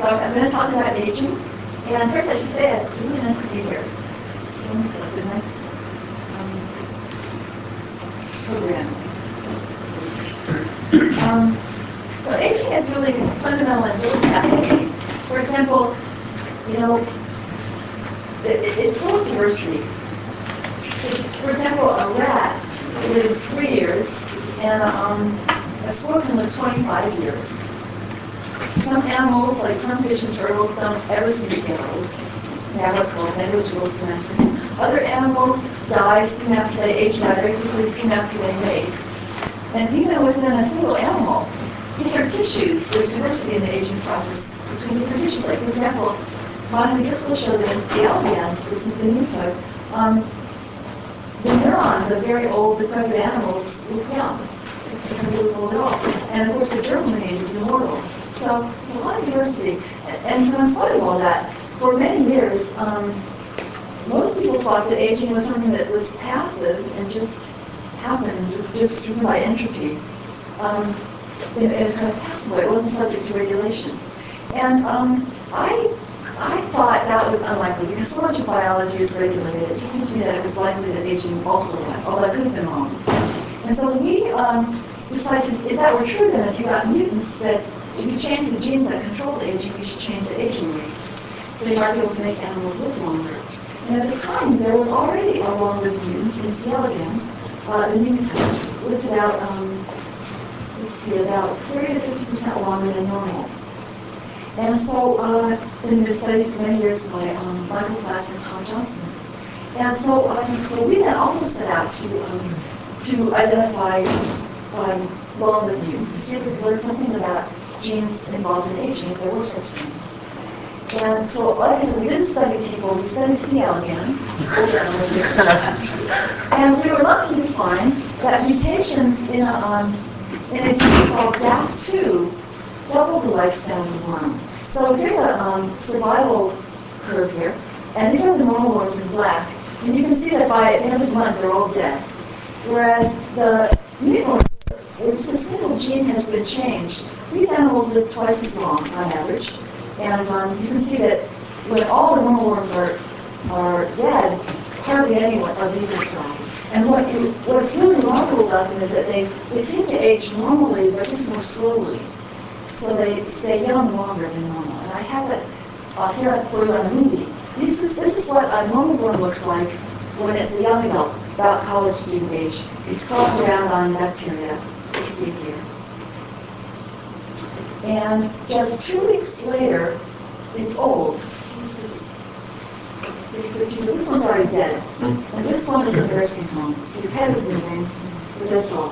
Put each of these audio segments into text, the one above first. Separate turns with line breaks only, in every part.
I'm going to talk about aging. And first I should say it's really nice to be here. It's a nice program. So aging is really fundamental and really fascinating. For example, you know, it's full of diversity. For example, a rat lives 3 years, and a squirrel can live 25 years. Some animals, like some fish and turtles, don't ever seem to get old. They have what's called negligible senescence. Other animals die soon after they age, die very quickly soon after they mate. And even within a single animal, different tissues, there's diversity in the aging process between different tissues. Like, for example, Bonnie Driscoll showed that in C. elegans, this nematode, the neurons of very old, decrepit animals look young. They don't look old at all. And of course, the germ lineage is immortal. So it's a lot of diversity. And so in spite of all that, for many years, most people thought that aging was something that was passive and just happened, just driven by entropy. In a kind of passive way, it wasn't subject to regulation. And I thought that was unlikely because so much of biology is regulated. It just seemed to me that it was likely that aging also was, although I could have been wrong. And so we decided, if that were true, then if you got mutants, that if you change the genes that control aging, you should change the aging rate. So you might be able to make animals live longer. And at the time, there was already a long-lived mutant in C. elegans. The nematode lived about, about 30 to 50% longer than normal. And so, been studied for many years by Michael Klass and Tom Johnson. And so, so we then also set out to identify long-lived mutants to see if we could learn something about genes involved in aging, if there were such things. And so, like I said, we didn't study people, we studied C. elegans, and we were lucky to find that mutations in a gene called DAP2 double the lifespan of the worm. So here's a survival curve here, and these are the normal worms in black. And you can see that by the end of the month, they're all dead. Whereas the mutant worms, where just a single gene has been changed, these animals live twice as long on average. And you can see that when all the normal worms are dead, hardly any of these have died. And what's really remarkable about them is that they seem to age normally, but just more slowly. So they stay young longer than normal. And I have it here for you on a movie. This is what a normal worm looks like when it's a young adult, about college student age. It's crawling around on bacteria. You can see it here. And just 2 weeks later, it's old. So this one's already dead. And this one is a nursing home. So his head is moving, but that's all.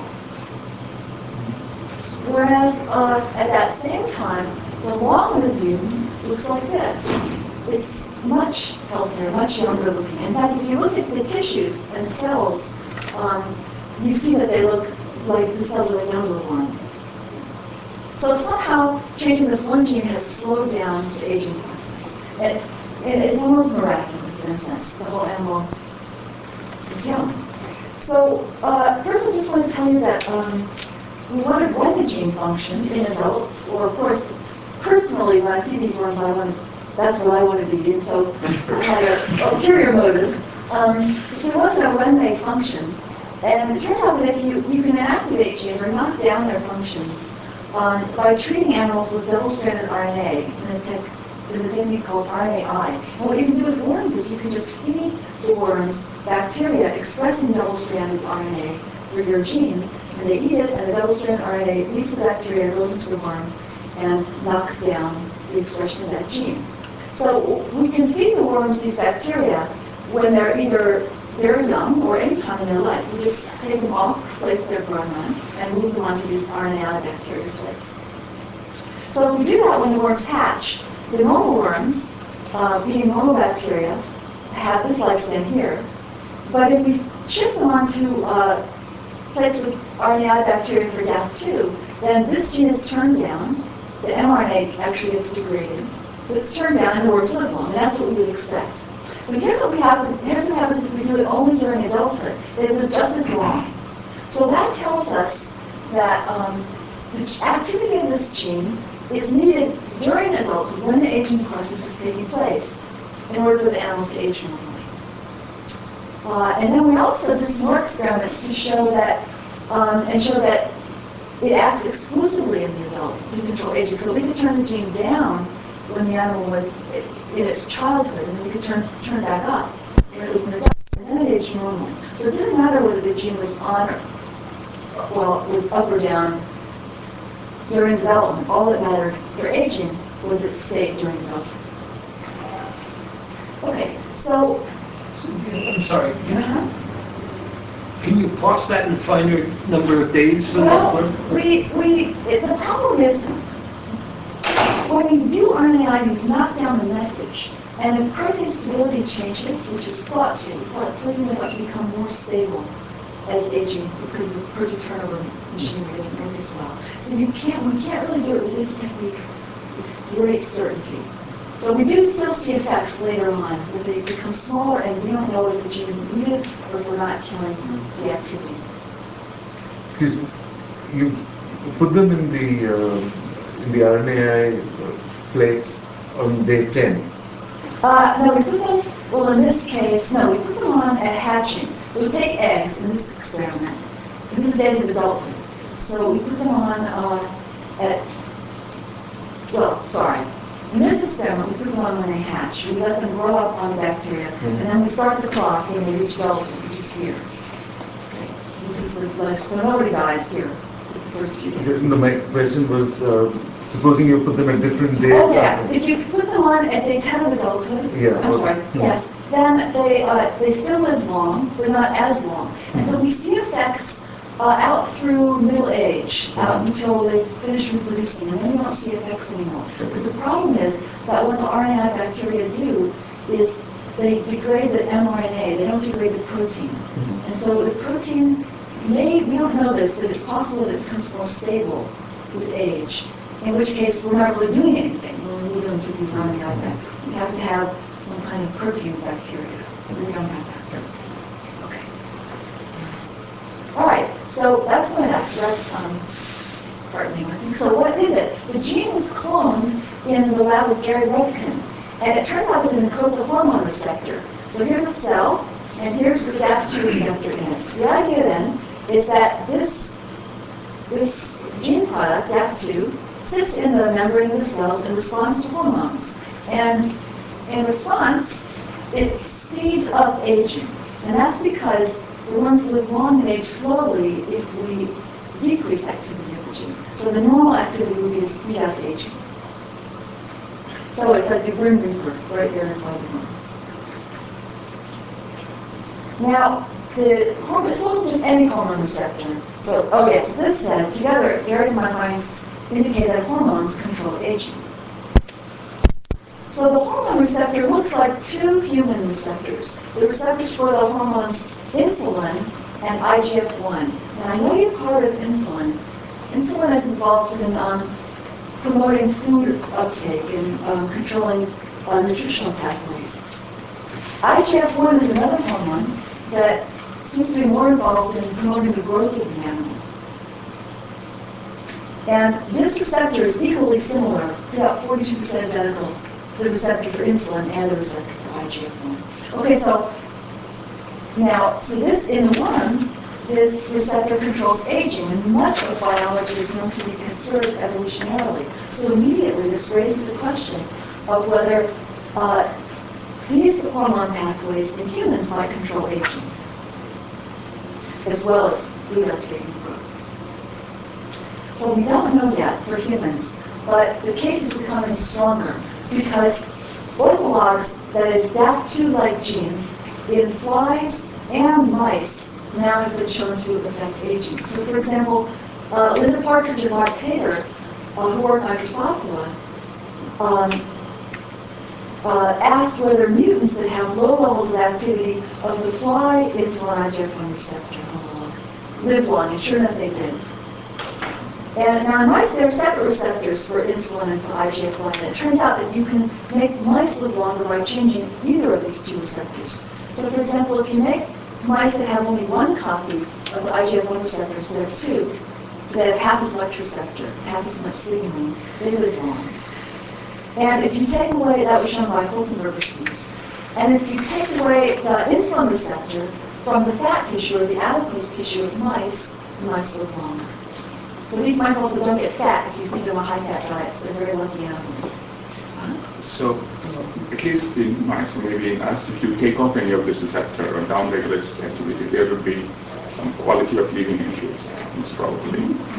Whereas at that same time, the long-lived mutant looks like this. It's much healthier, much younger looking. In fact, if you look at the tissues and cells, you see that they look like the cells of a younger one. So somehow, changing this one gene has slowed down the aging process. And it's almost miraculous in a sense. The whole animal seems young. So first I just want to tell you that we wondered when the gene functioned in adults, or of course, personally, when I see these worms, that's what I want to be, and so I had an ulterior motive. So we want to know when they function. And it turns out that if you can activate genes or knock down their functions by treating animals with double-stranded RNA, and there's a technique called RNAi. And what you can do with worms is you can just feed the worms bacteria expressing double-stranded RNA for your gene, and they eat it, and the double-stranded RNA leaves the bacteria, goes into the worm, and knocks down the expression of that gene. So we can feed the worms these bacteria when they're either very young or any time in their life. We just take them off the plates they're growing on and move them onto these RNAi bacteria plates. So if we do that when the worms hatch, the normal worms, eating normal bacteria, have this lifespan here. But if we shift them onto plates with RNAi bacteria for DAP2, then this gene is turned down. The mRNA actually gets degraded. So it's turned down and the worms live long, and that's what we would expect. But here's what happens if we do it only during adulthood. They live just as long. So that tells us that the activity of this gene is needed during adulthood when the aging process is taking place in order for the animals to age normally. And then we also did some more experiments to show that, it acts exclusively in the adult to control aging. So we could turn the gene down when the animal was in its childhood, and then we could turn it back up when it was an adult, and then it aged normally. So it didn't matter whether the gene was on or, well, was up or down during development. All that mattered for aging was its state during adulthood. Okay, so
I'm sorry. Can you parse that and find your number of days for that?
The problem is, when you do RNAi, you knock down the message. And if protein stability changes, which is thought to, it's thought proteins are thought to become more stable as aging because the protein turnover machinery doesn't work as well. So we can't really do it with this technique with great certainty. So we do still see effects later on, where they become smaller and we don't know if the gene isn't needed or if we're not killing the activity.
Excuse me, you put them in the RNAi plates on day 10.
No, we put them, well in this case, no, we put them on at hatching. So we take eggs in this experiment. This is days of adulthood. So we put them on in this experiment, we put them on when they hatch. We let them grow up on the bacteria, and then we start the clock when they reach adulthood, which is here. Okay. This is the last, so nobody died here the first few days.
My question was, supposing you put them at different days.
Oh yeah, if you put them on at day 10 of adulthood, yes, then they still live long, but not as long. And so we see effects out through middle age, out until they finish reproducing, and then we don't see effects anymore. But the problem is that what the RNAi bacteria do is they degrade the mRNA, they don't degrade the protein. And so the protein we don't know this, but it's possible that it becomes more stable with age, in which case we're not really doing anything when we move them to these RNAi bacteria. We have to have some kind of protein bacteria, but we don't have that. Okay. All right, so that's one X. That's heartening, I think. So what is it? The gene was cloned in the lab with Gary Ruvkun, and it turns out that it encodes a hormone receptor. So here's a cell, and here's the DAP2 receptor in it. So the idea then is that this gene product, DAP2, sits in the membrane of the cells and responds to hormones. And in response, it speeds up aging. And that's because we're going to live long and age slowly if we decrease activity of the gene. So the normal activity would be to speed up aging. So it's like the Grim Reaper right there inside the hormone. Now, this wasn't just any hormone receptor. So, this said, together, Gary's and my findings indicate that hormones control aging. So the hormone receptor looks like two human receptors. The receptors for the hormones insulin and IGF-1. Now I know you've heard of insulin. Insulin is involved in promoting food uptake and controlling nutritional pathways. IGF-1 is another hormone that seems to be more involved in promoting the growth of the animal. And this receptor is equally similar, it's about 42% identical to the receptor for insulin and the receptor for IGF-1. Okay, so this in the worm, this receptor controls aging, and much of biology is known to be conserved evolutionarily. So immediately this raises the question of whether these hormone pathways in humans might control aging, as well as food uptake and growth. So we don't know yet for humans, but the case is becoming stronger because orthologs, that is DAP2-like genes, in flies and mice now have been shown to affect aging. So for example, Linda Partridge and Mark Tater, who work on Drosophila, asked whether mutants that have low levels of activity of the fly insulin IGF-1 receptor live long, and sure enough they did. And now in mice, there are separate receptors for insulin and for IGF-1, and it turns out that you can make mice live longer by changing either of these two receptors. So for example, if you make mice that have only one copy of the IGF-1 receptor instead of two, So they have half as much receptor, half as much signaling. They live long. And if you take away, that was shown by Holzenberger, and if you take away the insulin receptor from the fat tissue or the adipose tissue of mice, the mice live longer. So these mice also don't get fat if you feed them a high-fat diet, so they're very lucky animals.
So, at least in mice or maybe in us, if you take off any of this receptor or downregulate this activity, there would be some quality of living issues, most probably.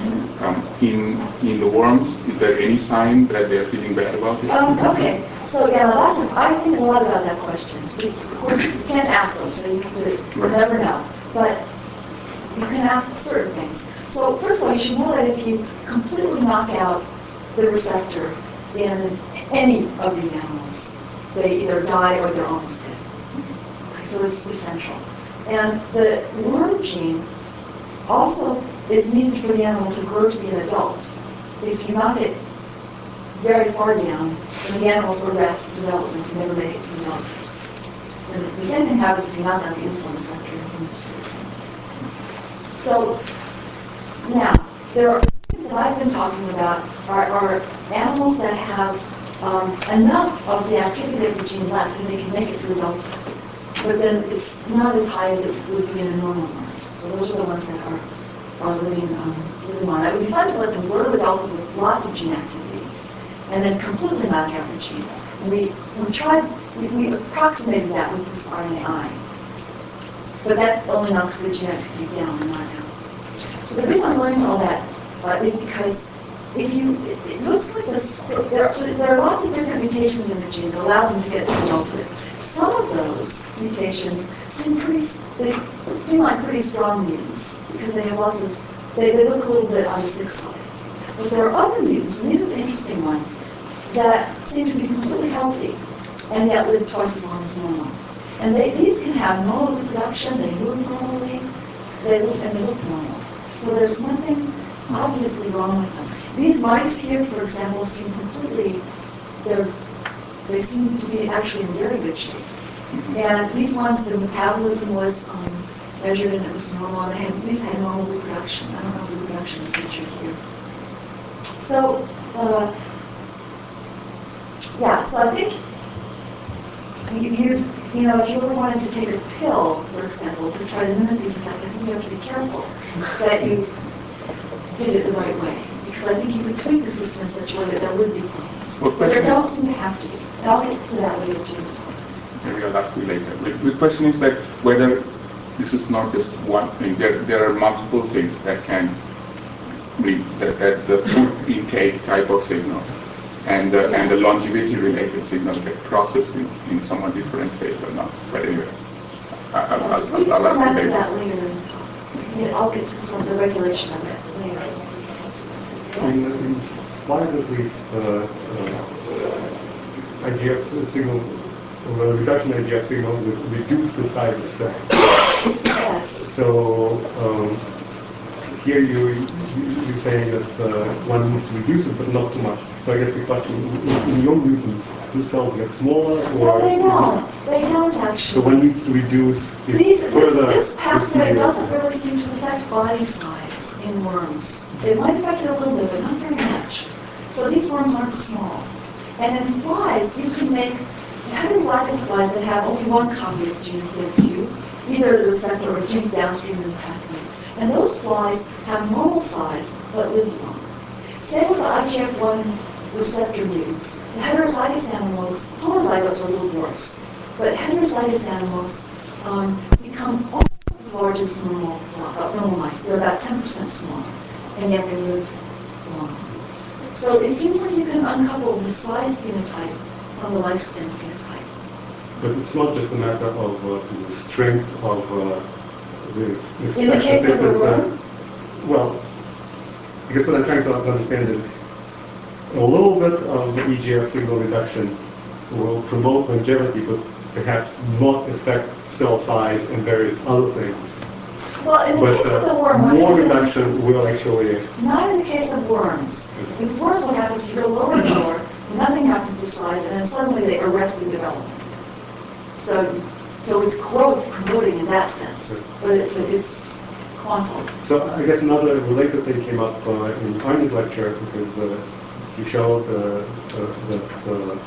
In the worms, is there any sign that they're feeling bad about it?
Okay, so yeah, I think a lot about that question. It's, of course, you can't ask them, so you have to, you'll never know. But you can ask certain things. So first of all, you should know that if you completely knock out the receptor in any of these animals, they either die or they're almost dead. Okay, so it's essential. And the worm gene also is needed for the animal to grow to be an adult. If you knock it very far down, then the animals arrest development and never make it to adulthood. And the same thing happens if you knock out the insulin receptor in humans. So now, there are things that I've been talking about are animals that have enough of the activity of the gene left and they can make it to adulthood. But then it's not as high as it would be in a normal life. So those are the ones that are living on. It would be fun to let them grow to adulthood with lots of gene activity and then completely knock out the gene. And we approximated that with this RNAi. But that only knocks the gene activity down and not out. So the reason I'm going into all that is because it looks like there are lots of different mutations in the gene that allow them to get to adulthood. Some of those mutations seem like pretty strong mutants because they have lots of, they look a little bit on the sick side. But there are other mutants, and these are the interesting ones, that seem to be completely healthy and yet live twice as long as normal. And these can have normal reproduction, they move normally, they look normal. So there's nothing obviously wrong with them. These mice here, for example, seem completely, they seem to be actually in very good shape. And these ones, the metabolism was measured and it was normal, and these had normal reproduction. I don't know if the reproduction is measured here. So, yeah, so I think you know, if you really wanted to take a pill, for example, to try to mimic these effects, I think you have to be careful that you did it the right way. Because I think you could tweak the system in such a way that there would be problems. But there don't seem to have to be. And I'll get to that later too as well.
Maybe I'll ask you later. The question is that whether this is not just one thing. There are multiple things that can bring that the food intake type of signal and the longevity related signal get processed in somewhat different ways or not. But anyway, I'll ask you later.
We'll come back to that later in the talk. I'll get to some of the regulation of it later.
In flies at least, IGF signal, or reduction in IGF signal would reduce the size of cells.
Yes.
So here you're saying that one needs to reduce it, but not too much. So I guess the question, in your mutants, do cells get smaller? Or
No, they don't. They don't actually.
So one needs to reduce it further.
This pathway doesn't really seem to affect body size in worms. It might affect it a little bit, but not very much. So these worms aren't small. And in flies, you can make heterozygous flies that have only one copy of the gene instead of two, either the receptor or genes downstream in the pathway. And those flies have normal size, but live long. Same with the IGF-1 receptor mutants. The heterozygous animals, homozygotes are a little worse, but heterozygous animals become almost as large as normal mice. They're about 10% smaller, and yet they live long. So it seems like you can uncouple the size phenotype from the lifespan phenotype.
But it's not just a matter of the strength of the...
In the case of the worm?
Well, I guess what I'm trying to understand is a little bit of the EGF signal reduction will promote longevity, but perhaps not affect cell size and various other things.
Well, in the case of the worm,
more reduction will actually...
Not in the case of worms. With worms, what happens is you go lower and lower, nothing happens to size, and then suddenly they arrest the development. So it's growth promoting in that sense, but it's quantile.
So I guess another related thing came up in Arne's lecture, because he showed that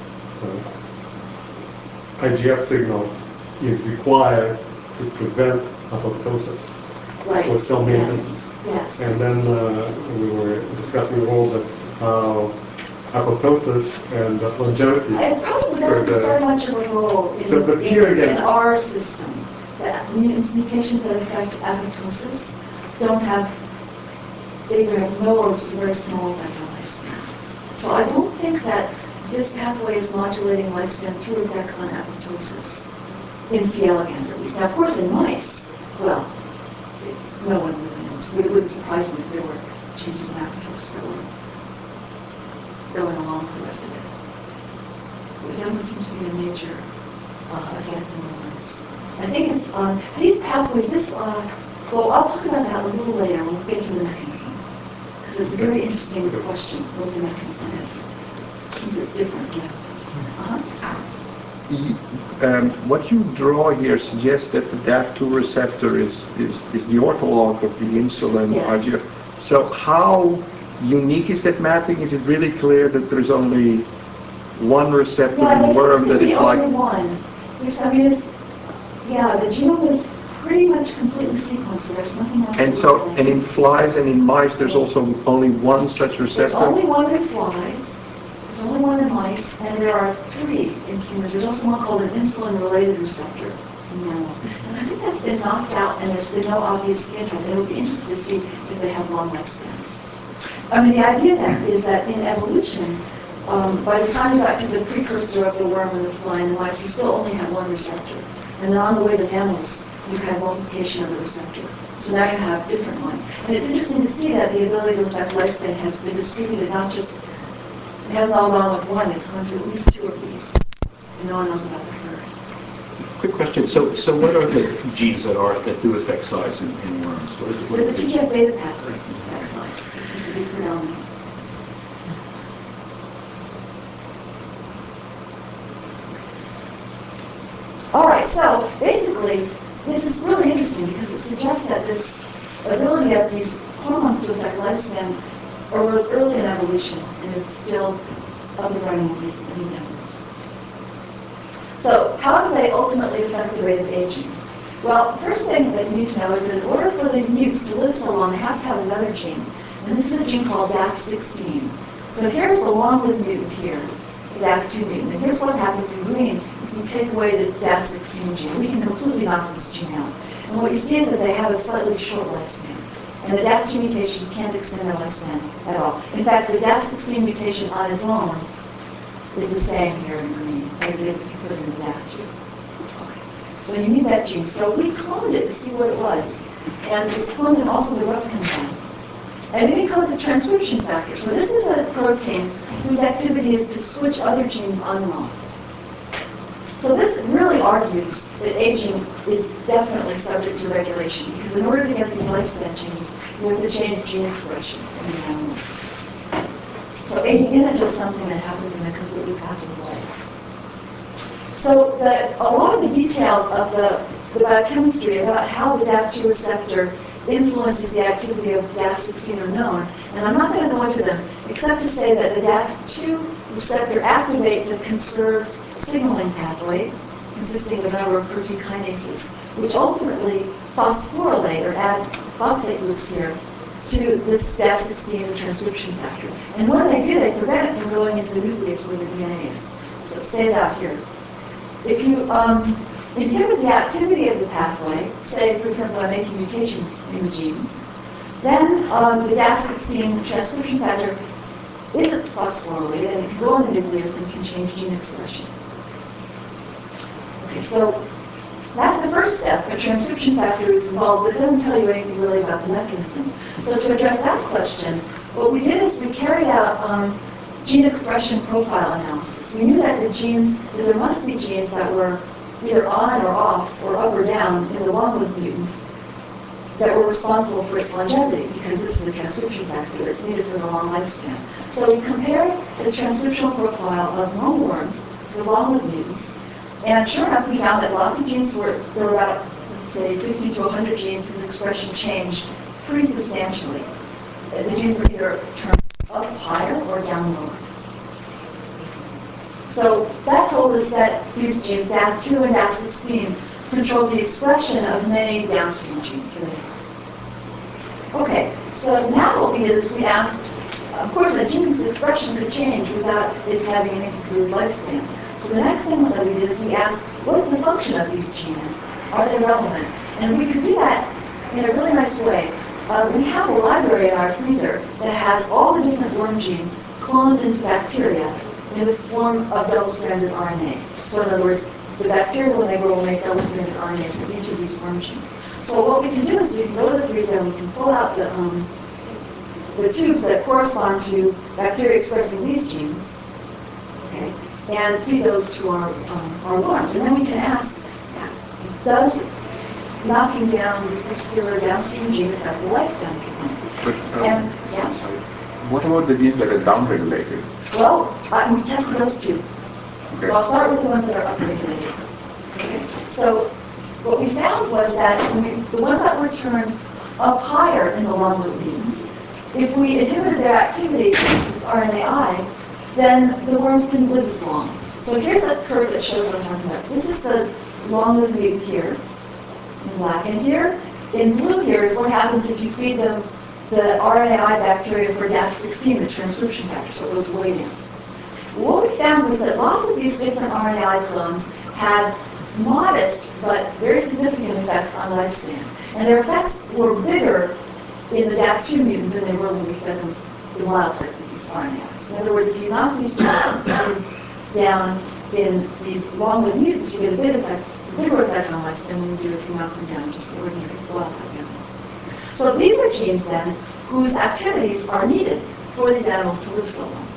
IGF signal is required to prevent apoptosis
Right.
for cell maintenance.
Yes.
And then we were discussing a role that how apoptosis and longevity.
It probably doesn't play very much of a role in,
So, but here again,
in our system. That mutations that affect apoptosis don't have, they either have no or just a very small effect on lifespan. So I don't think that this pathway is modulating lifespan through effects on apoptosis, in C. elegans at least. Now, of course, in mice, well, no one really knows. It wouldn't surprise me if there were changes in apoptosis that were going along with the rest of it. But it doesn't seem to be a major effect in the lungs. I think it's these pathways, well, I'll talk about that a little later when we get to the mechanism. Because it's a very interesting question, what the mechanism is, since it's different from
what you draw here suggests that the DAF2 receptor is the ortholog of the insulin
Yes.
IGF. So how unique is that mapping? Is it really clear that there's only one receptor in the worm that is like...
only one. The genome is pretty much completely sequenced, so there's nothing else.
And so, and in flies and in mice, there's also only one such receptor?
There's only one in flies, there's only one in mice, and there are 3 in humans. There's also one called an insulin-related receptor in mammals. And I think that's been knocked out, and there's been no obvious phenotype. And it would be interesting to see if they have long lifespans. I mean, the idea then is that in evolution, by the time you got to the precursor of the worm and the fly and the mice, you still only have one receptor. And then on the way to mammals, you have multiplication of the receptor. So now you have different ones. And it's interesting to see that the ability to affect lifespan has been distributed, not just, it hasn't all gone with one, it's gone to at least 2 of these. And no one knows about the 3rd.
Quick question. So what are the genes that do affect size in worms?
There's a TGF-beta pathway that affects size. It seems to be predominant. All right, so basically, this is really interesting because it suggests that this ability of these hormones to affect lifespan arose early in evolution and is still up and running in these animals. So how do they ultimately affect the rate of aging? Well, the first thing that you need to know is that in order for these mutants to live so long, they have to have another gene. And this is a gene called DAF16. So here's the long-lived mutant here, the DAF2 mutant. And here's what happens in green if you take away the DAF16 gene. We can completely knock this gene out. And what you see is that they have a slightly short lifespan. And the DAF2 mutation can't extend their lifespan at all. In fact, the DAF16 mutation on its own is the same here in green as it is if you put it in the DAF2. So you need that gene. So we cloned it to see what it was. And it's cloned in also the rough combine. And it encodes a transcription factor. So this is a protein whose activity is to switch other genes on and off. So this really argues that aging is definitely subject to regulation, because in order to get these lifespan changes, you have to change gene expression in the animal. So aging isn't just something that happens in a completely passive way. So a lot of the details of the biochemistry about how the DAF2 receptor influences the activity of DAF16 are known, and I'm not going to go into them, except to say that the DAF2 receptor activates a conserved signaling pathway consisting of a number of protein kinases, which ultimately phosphorylate or add phosphate groups here to this DAF16 transcription factor. And when they do, they prevent it from going into the nucleus where the DNA is. So it stays out here. If you inhibit the activity of the pathway, say, for example, by making mutations in the genes, then the DAF16 transcription factor isn't phosphorylated, and it can go in the nucleus and can change gene expression. Okay, so that's the first step. A transcription factor is involved, but it doesn't tell you anything really about the mechanism. So to address that question, what we did is we carried out gene expression profile analysis. We knew that that there must be genes that were either on or off or up or down in the long-lived mutant that were responsible for its longevity, because this is a transcription factor that's needed for the long lifespan. So we compared the transcriptional profile of lungworms with long-lived mutants, and sure enough, we found that lots of genes there were about say, 50 to 100 genes whose expression changed pretty substantially. The genes were either turned up higher or down lower. So that told us that these genes, DAF2 and DAF16, control the expression of many downstream genes. Okay, so now what we did is we asked, of course, a gene's expression could change without it having anything to do with lifespan. So the next thing that we did is we asked, what is the function of these genes? Are they relevant? And we could do that in a really nice way. We have a library in our freezer that has all the different worm genes cloned into bacteria in the form of double-stranded RNA. So in other words, the bacteria, when they grow, will make double-stranded RNA for each of these worm genes. So what we can do is we can go to the freezer and we can pull out the tubes that correspond to bacteria expressing these genes, okay, and feed those to our worms. And then we can ask, does knocking down this particular downstream gene affect the lifespan of the worm?
But,
And, yeah.
sorry. What about the genes that are downregulated?
Well, we tested those too.
Okay.
So I'll start with the ones that are upregulated. Okay. So what we found was that the ones that were turned up higher in the long-lived genes, if we inhibited their activity with RNAi, then the worms didn't live as long. So here's a curve that shows what I'm talking about. This is the long-lived mutant here in black, and here in blue here is what happens if you feed them the RNAi bacteria for DAF16, the transcription factor, so it goes way down. What we found was that lots of these different RNAi clones had modest but very significant effects on lifespan. And their effects were bigger in the DAF2 mutant than they were when we fed them the wild type with these RNAis. In other words, if you knock these genes down in these long-lived mutants, you get a bigger effect on lifespan than you do if you knock them down in just the ordinary wild type animal. So these are genes then whose activities are needed for these animals to live so long.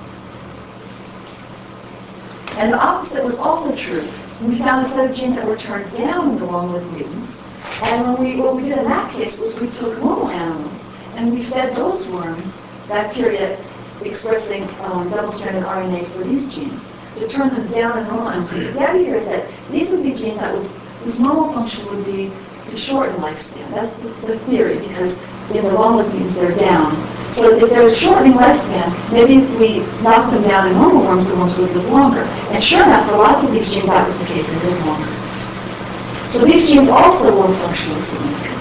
And the opposite was also true. We found a set of genes that were turned down in the long-lived mutants. And what we did in that case was we took normal animals and we fed those worms bacteria expressing double-stranded RNA for these genes to turn them down in normal animals. The idea here is that these would be genes whose normal function would be to shorten lifespan. That's the theory, because in the long-lived mutants they're down. So if there's shortening lifespan, maybe if we knock them down in normal worms, the worms would live longer. And sure enough, for lots of these genes, that was the case. They lived longer. So these genes also were functionally significant.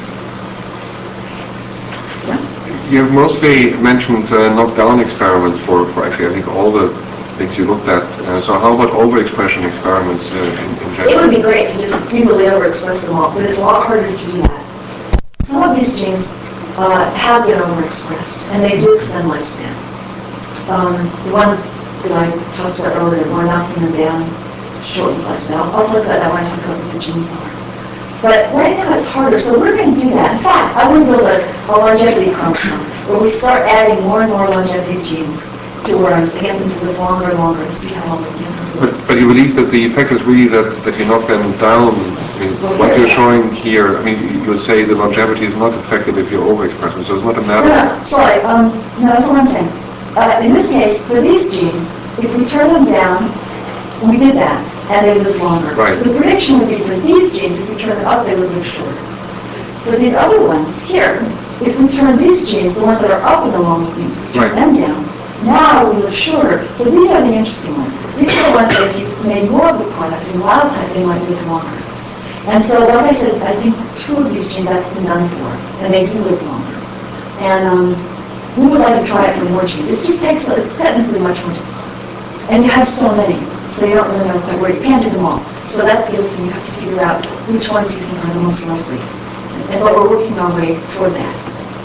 Yeah?
You've mostly mentioned knockdown experiments for actually, I think, all the things you looked at. So how about overexpression experiments in general?
It would be great to just easily overexpress them all, but it's a lot harder to do that. Some of these genes have been overexpressed, and they do extend lifespan. The ones that I talked about earlier, we're knocking them down, shortens lifespan. I'll talk about that when I talk about what the genes are. But right now it's harder, so we're going to do that. In fact, I want to build a longevity chromosome where we start adding more and more longevity genes to worms to get them to live longer and longer and see how long we can get them to live.
But you believe that the effect is really that you knock them down. I mean, what you're showing here, I mean, you say the longevity is not effective if you overexpress them, so it's not a matter of...
No, sorry, no, that's what I'm saying. In this case, for these genes, if we turn them down, we did that, and they live longer.
Right.
So the prediction would be for these genes, if we turn them up, they would live shorter. For these other ones here, if we turn these genes, the ones that are up in the long genes, if we turn them down, now we live shorter. So these are the interesting ones. These are the ones that if you made more of the product in wild type, they might live longer. And so, like I said, I think 2 of these genes that's been done for, and they do live longer. And we would like to try it for more genes. It just takes, it's technically much more difficult. And you have so many, so you don't really know quite where. You can't do them all. So that's the other thing. You have to figure out which ones you think are the most likely. And but we're working our way toward that.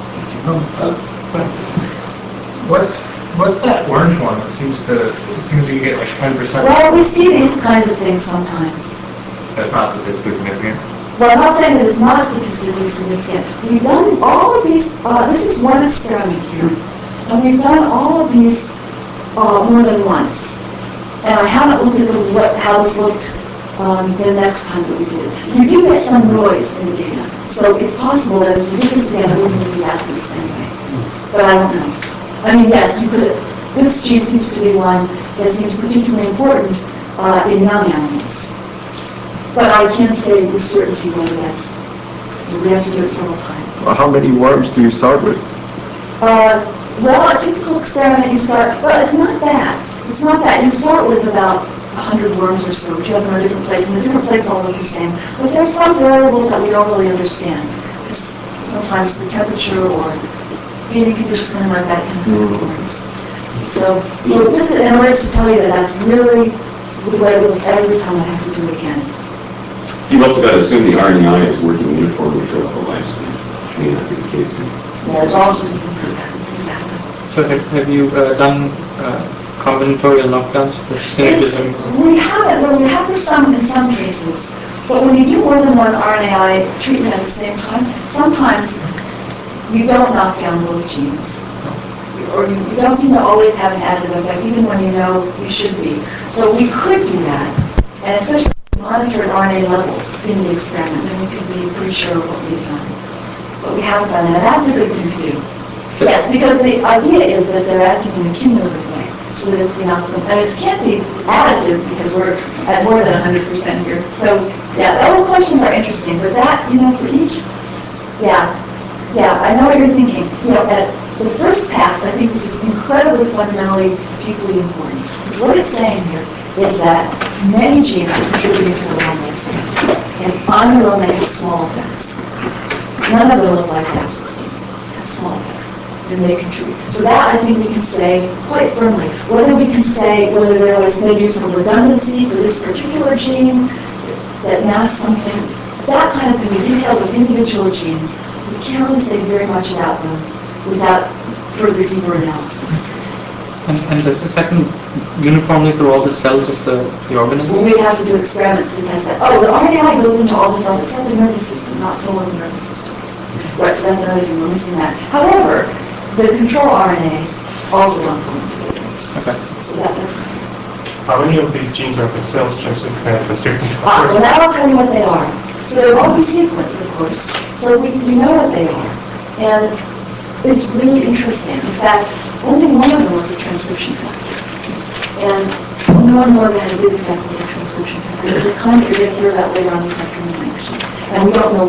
What's that orange one that seems to you get like 10%?
Well, we see these kinds of things sometimes.
That's not statistically significant?
Well, I'm not saying that it's not statistically significant. We've done all of these, this is one experiment here, and we've done all of these more than once. And I haven't looked at how this looked the next time that we did it. You do get some noise in the data, so it's possible that if we did this again, it wouldn't be exactly the same way. But I don't know. I mean, yes, you could. This gene seems to be one that seems particularly important in young animals. But I can't say with certainty whether that's We have to do it several times.
Well, how many worms do you start with?
Well, a typical experiment, you start, well, it's not that. It's not that. You start with about 100 worms or so, which you have them in a different place, and the different plates all look the same. But there are some variables that we don't really understand. Because sometimes the temperature or feeding conditions, something like that, can affect the worms. So just in order to tell you that that's really the way we look every time I have to do it again.
You've also got to assume the RNAi is working uniformly throughout the lifespan, which may not be the case.
Yeah, there's all sorts of things like that. Exactly.
So have you done combinatorial knockdowns for synergism?
We haven't. Well, we have for some in some cases. But when you do more than one RNAi treatment at the same time, sometimes you don't knock down both genes. Or you don't seem to always have an additive effect, even when you know you should be. So we could do that, and especially monitor RNA levels in the experiment, then we could be pretty sure of what we've done. But we haven't done that, and that's a good thing to do. Yes, because the idea is that they're acting in a cumulative way, so that if we knock them, and it can't be additive because we're at more than 100% here. So yeah, those questions are interesting, but that, for each, yeah, I know what you're thinking. At the first pass, I think this is incredibly fundamentally, deeply important. Because what it's saying here is that many genes are contributing to the long lifespan, and on their own they have small effects. None of them look like F16. Have small effects, and they contribute. So that I think we can say quite firmly. Whether we can say whether there was maybe some redundancy for this particular gene that masks something, that kind of thing, the details of individual genes, we can't really say very much about them without further deeper analysis.
And does this happen uniformly through all the cells of the organism?
Well, we have to do experiments to test that. Oh, the RNAi goes into all the cells except the nervous system, not solely the nervous system. Right, so that's another thing, we're missing that. However, the control RNAs also don't go into the nervous system.
Okay.
So that's good.
How many of these genes are themselves transcription?
Well, now I'll tell you what they are. So they're multi-sequenced, of course. So we know what they are. And it's really interesting. In fact, only one of them was a transcription factor. And no one knows it had a big effect with the transcription factor. It's the kind that you're going to hear about later on this afternoon, actually. And we don't know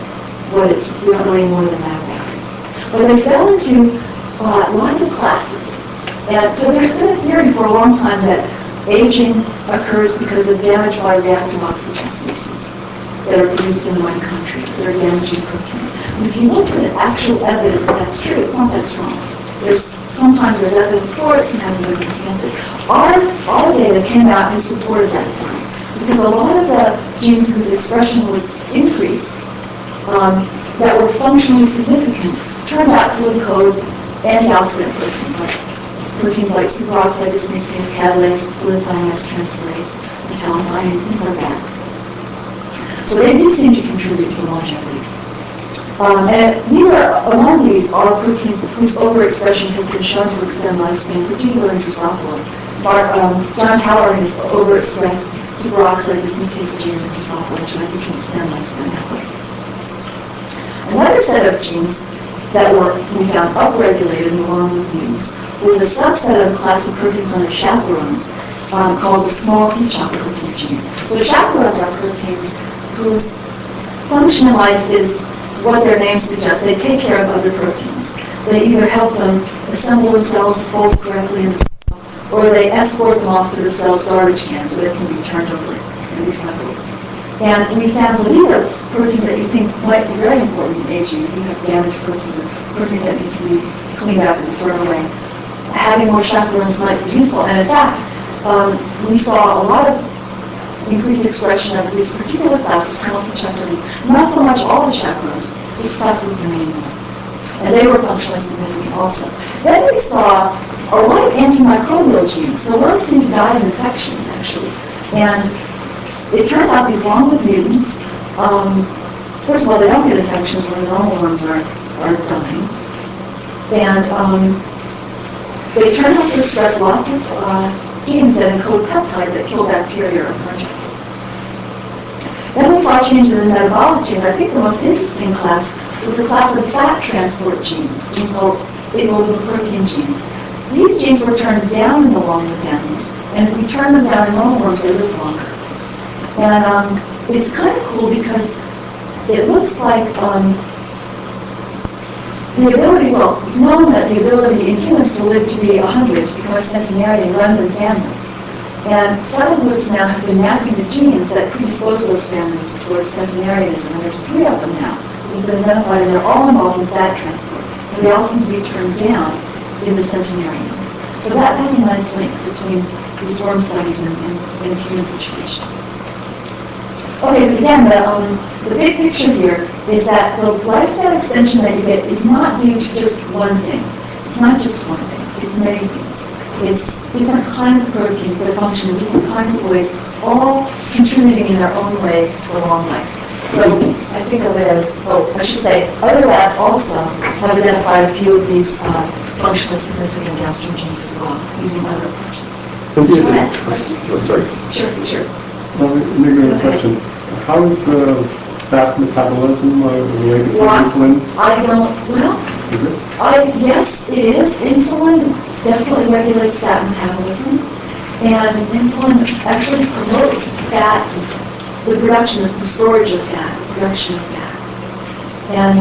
we don't know any more than that about it. But they fell into lots of classes. And so there's been a theory for a long time that aging occurs because of damage by reactive oxygen species that are produced in one country. They're damaging proteins. And if you look for the actual evidence that that's true, it's not that strong. Sometimes there's evidence for it, sometimes there's evidence against it. Our data came out and supported that theory. Because a lot of the genes whose expression was increased, that were functionally significant, turned out to encode antioxidant proteins like superoxide dismutase, catalase, glutathione transferase, metallothioneins, things like that. So they do seem to contribute to longevity. And among these are proteins whose overexpression has been shown to extend lifespan, particularly in Drosophila. John Tower has overexpressed superoxide dismutase genes in Drosophila, which I think can extend lifespan that way. Another set of genes that we found upregulated in the long-lived mutants was a subset of a class of proteins known as chaperones, called the small p-CHOP protein genes. So chaperones are proteins whose function in life is what their name suggests. They take care of other proteins. They either help them assemble themselves, fold correctly in the cell, or they escort them off to the cell's garbage can so they can be turned over and recycled. And we found, so these are proteins that you think might be very important in aging. If you have damaged proteins or proteins that need to be cleaned up and thrown away, having more chaperones might be useful. And in fact, we saw a lot of increased expression of this particular class of small chaperones. Not so much all the chaperones. This class was the main one. And they were functionally significant also. Then we saw a lot of antimicrobial genes. So worms seem to die of infections, actually. And it turns out these long-lived mutants, first of all, they don't get infections when the normal worms are dying. And they turn out to express lots of genes that encode peptides that kill bacteria or fungi. Then we saw changes in metabolic genes. I think the most interesting class was the class of fat transport genes called lipoprotein genes. These genes were turned down in the long-lived animals, and if we turn them down in normal worms, they live longer. And it's kind of cool because it looks like the ability, well, it's known that the ability in humans to live to be 100, to become a centenarian, runs in families. And several groups now have been mapping the genes that predispose those families towards centenarianism, and there's 3 of them now that have been identified, and they're all involved in fat transport. And they all seem to be turned down in the centenarians. So that's a nice link between these worm studies and the human situation. Okay, but again, the big picture here is that the lifespan extension that you get is not due to just one thing. It's not just one thing. It's many things. It's different kinds of proteins that function in different kinds of ways, all contributing in their own way to a long life. So I think of it as, I should say, other labs also have identified a few of these functionally significant downstream genes as well, using other approaches.
So,
Can I ask a question?
oh, sorry.
Sure.
Maybe a question. How is fat metabolism related to insulin?
I don't, well, yes, it is. Insulin definitely regulates fat metabolism, and insulin actually promotes fat, the production, the storage of fat, the production of fat. And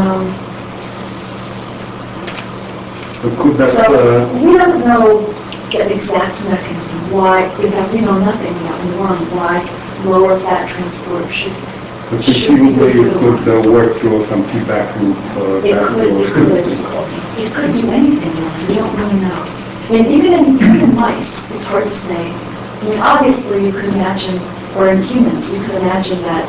so could that...
so we don't know the exact mechanism why, in fact, we know nothing yet in the worm why lower fat transport should be.
But presumably you could work through some feedback loop.
It could do anything, really. We don't really know. And even in mice, it's hard to say. I mean, obviously you could imagine, or in humans, you could imagine that,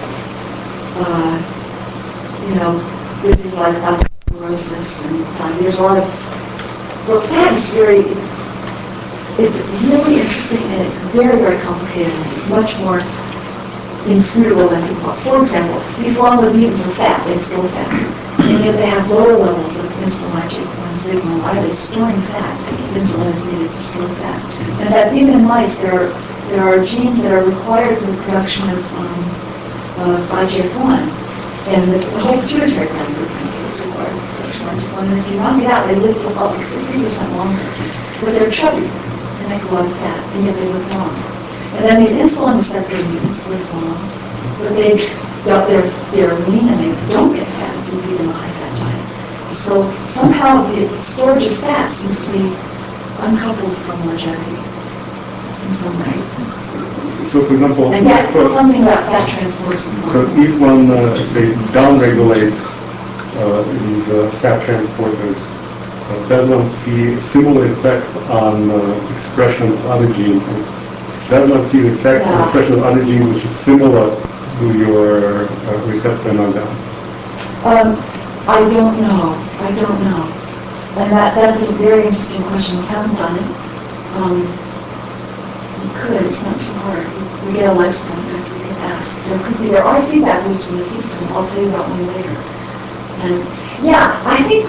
this is like atherosclerosis and there's a lot of, well, fat is it's really interesting and it's very, very complicated. It's much more inscrutable than people thought. For example, these long-lived mutants are fat, they store fat. And yet they have lower levels of insulin IGF-1 signaling. Why are they storing fat? Insulin is needed to store fat. In fact, even in mice, there are genes that are required for the production of IGF-1. And the whole pituitary gland, for example, is required for the production of IGF-1. And if you knock it out, they live for about 60% longer. But they're chubby. They make a lot of fat, and yet they live long. And then these insulin receptor mutants live long, but they're lean and they don't get fat if you feed them a high-fat diet. So somehow the storage of fat seems to be uncoupled from longevity in some way.
So, for example,
and yet something about fat transport is important.
So if one, say, downregulates these fat transporters, does one see a similar effect on expression of other genes? Does not see the effect of expression of other genes which is similar to your receptor knockdown?
I don't know. And that's a very interesting question. We haven't done it. We could, it's not too hard. We get a lifespan effect, we could ask. There are feedback loops in the system. I'll tell you about one later. And yeah, I think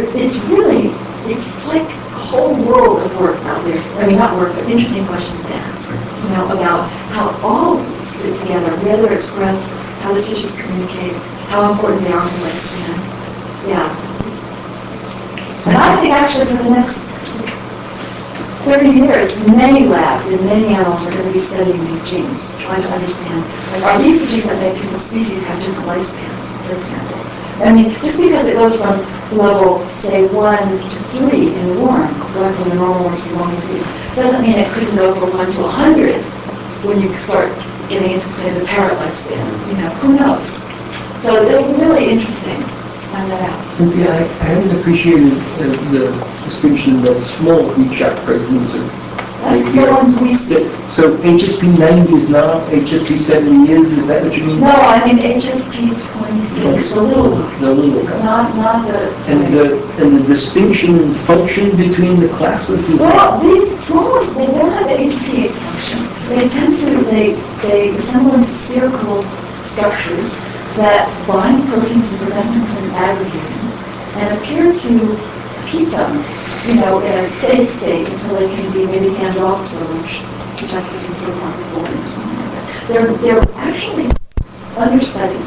it's like a whole world of work out there. I mean, not work, but interesting questions to ask. About how all of these fit together, where they're expressed, how the tissues communicate, how important they are for lifespan. Yeah. And I think actually for the next 30 years, many labs in many animals are going to be studying these genes, trying to understand, are these the genes that make different species have different lifespans, for example? I mean, just because it goes from level, say, 1 to 3 in the worm, going from the normal worm to the long food, doesn't mean it couldn't go from 1 to 100 when you start getting into, say, the parrot lifespan. Who knows? So it'll be really interesting to find that out.
Cynthia, I hadn't appreciated the distinction that small HF proteins are.
That's the ones we see.
So HSP 90 is not, HSP 70 is that what you mean?
No, I mean HSP 26, the little ones.
The little ones.
Not the...
And the distinction in function between the classes is...
Well, these small ones, they don't have the ATPase function. They assemble into spherical structures that bind proteins and prevent them from aggregating and appear to keep them in a safe state until they can be maybe handed off to a roach, which I think is the market boarding or something like that. They're actually understudied.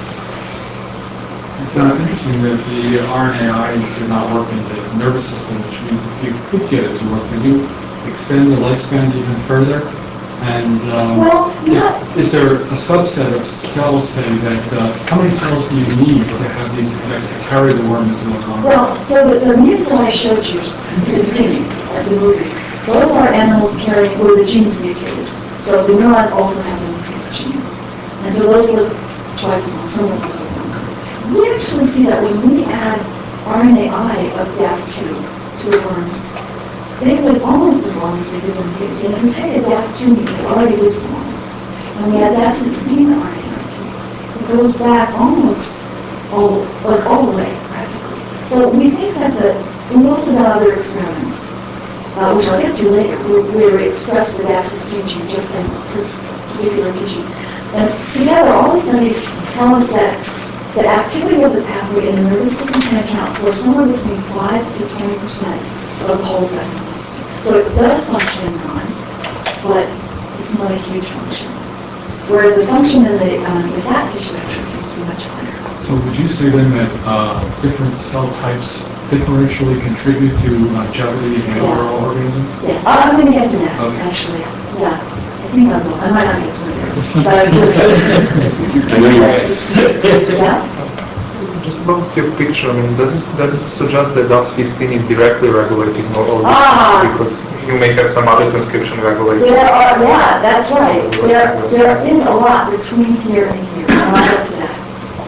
It's interesting that the RNAi did not work in the nervous system, which means if you could get it to work, could you extend the lifespan even further? And
Well, not.
is there a subset of cells, say, that, how many cells do you need to have these effects to carry the worm into the lung?
Well, the mutants that I showed you in the beginning of the movie, those are animals carrying where the genes mutated. So the neurons also have the mutated gene. And so those live twice as long, some of them live longer. We actually see that when we add RNAi of DAF2 to the worms, they live almost as long as they did in pigs. And if we take a DAF2 mutant that already lives long, and we add DAF16 RNAi to it, it goes back almost all the way, practically. So we think that we've also done other experiments, which I'll get to later, where we express the DAF16 gene just in particular tissues. And together, all the studies tell us that the activity of the pathway in the nervous system can account for somewhere between 5 to 20% of the whole diagnosis. So it does function in neurons, but it's not a huge function. Whereas the function in the fat tissue actually seems to be much higher.
So would you say then that different cell types differentially contribute to longevity in the overall organism?
Yes, I'm going to get to that,
Okay.
actually. Yeah, I think I will. I might not get to it there. But I
I know you
Yeah?
Just about your picture, I mean, does it suggest that DAF16 is directly regulating all because you may have some other transcription regulating?
Yeah, that's right. There is a lot between here and here. And I'll get to that.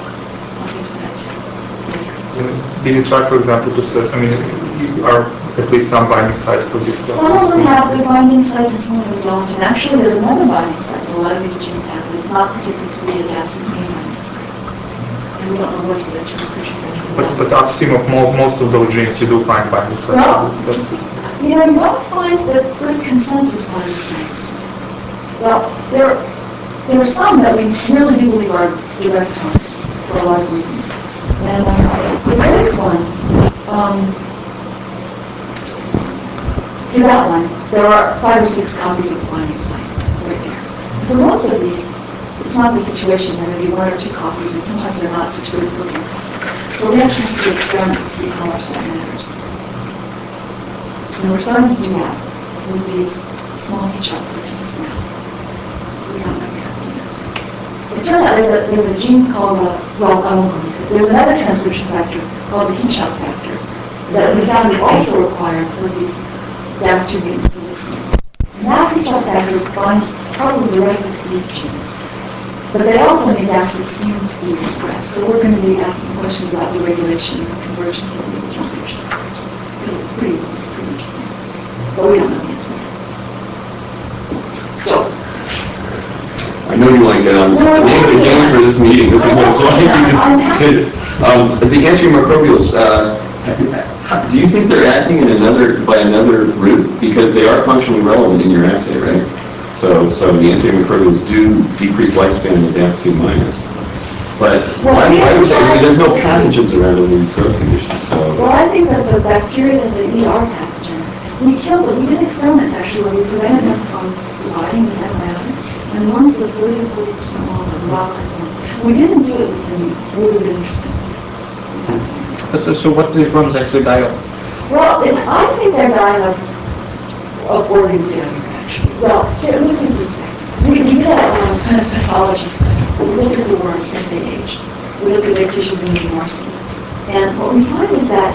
Did you try, for example, to search, I mean, are at least some binding sites for this stuff?
Some of them have good binding sites and some of them don't. And actually, there's another binding site that a lot of these genes have, but it's not predicted to be a DAF16 binding site. And we don't know what's the transcription factor.
But upstream of most of those genes, you do find binding sites
Well,
for that system.
you don't find the good consensus binding sites. Well, there are some that we really do believe are direct targets for a lot of reasons. And the greatest ones, for that one, there are 5 or 6 copies of the binding site right there. For most of these, it's not the situation. There may be 1 or 2 copies, and sometimes they're not such good looking copies. So we actually have to do experiments to see how much that matters. And we're starting to do that with these small hitchhike proteins now. We don't know yet the answer. It turns out there's a gene called, well, I won't go into it. There's another transcription factor called the hitchhike factor that we found is also required for these DAF2 mutants to listen. And that hitchhike factor binds probably directly to these genes. But they also need DAF16 to be expressed. So we're going to be asking questions about the regulation and the convergence of these transcription factors. Because it's pretty interesting. But we don't know the answer yet. So,
I know you want to get on. This is the name of the game for this meeting. This is what it's like. The antimicrobials, do you think they're acting by another route? Because they are functionally relevant in your assay, right? So the antimicrobials do decrease lifespan in DAF2 minus. But why would they? I mean, there's no pathogens around in these growth conditions. So.
Well, I think that the bacteria that they eat are pathogenic. We killed them. We did experiments actually where we prevented them from dividing with antibiotics. And the ones with 30 to 40% longer, the raw form. We didn't do it with the meat. It would have been interesting.
So what do these worms actually die of?
Well, I think they're dying of organ failure, actually. Well, here, let me put it this way. We did a kind of pathology study. We look at the worms as they age. We look at their tissues and we morphine. And what we find is that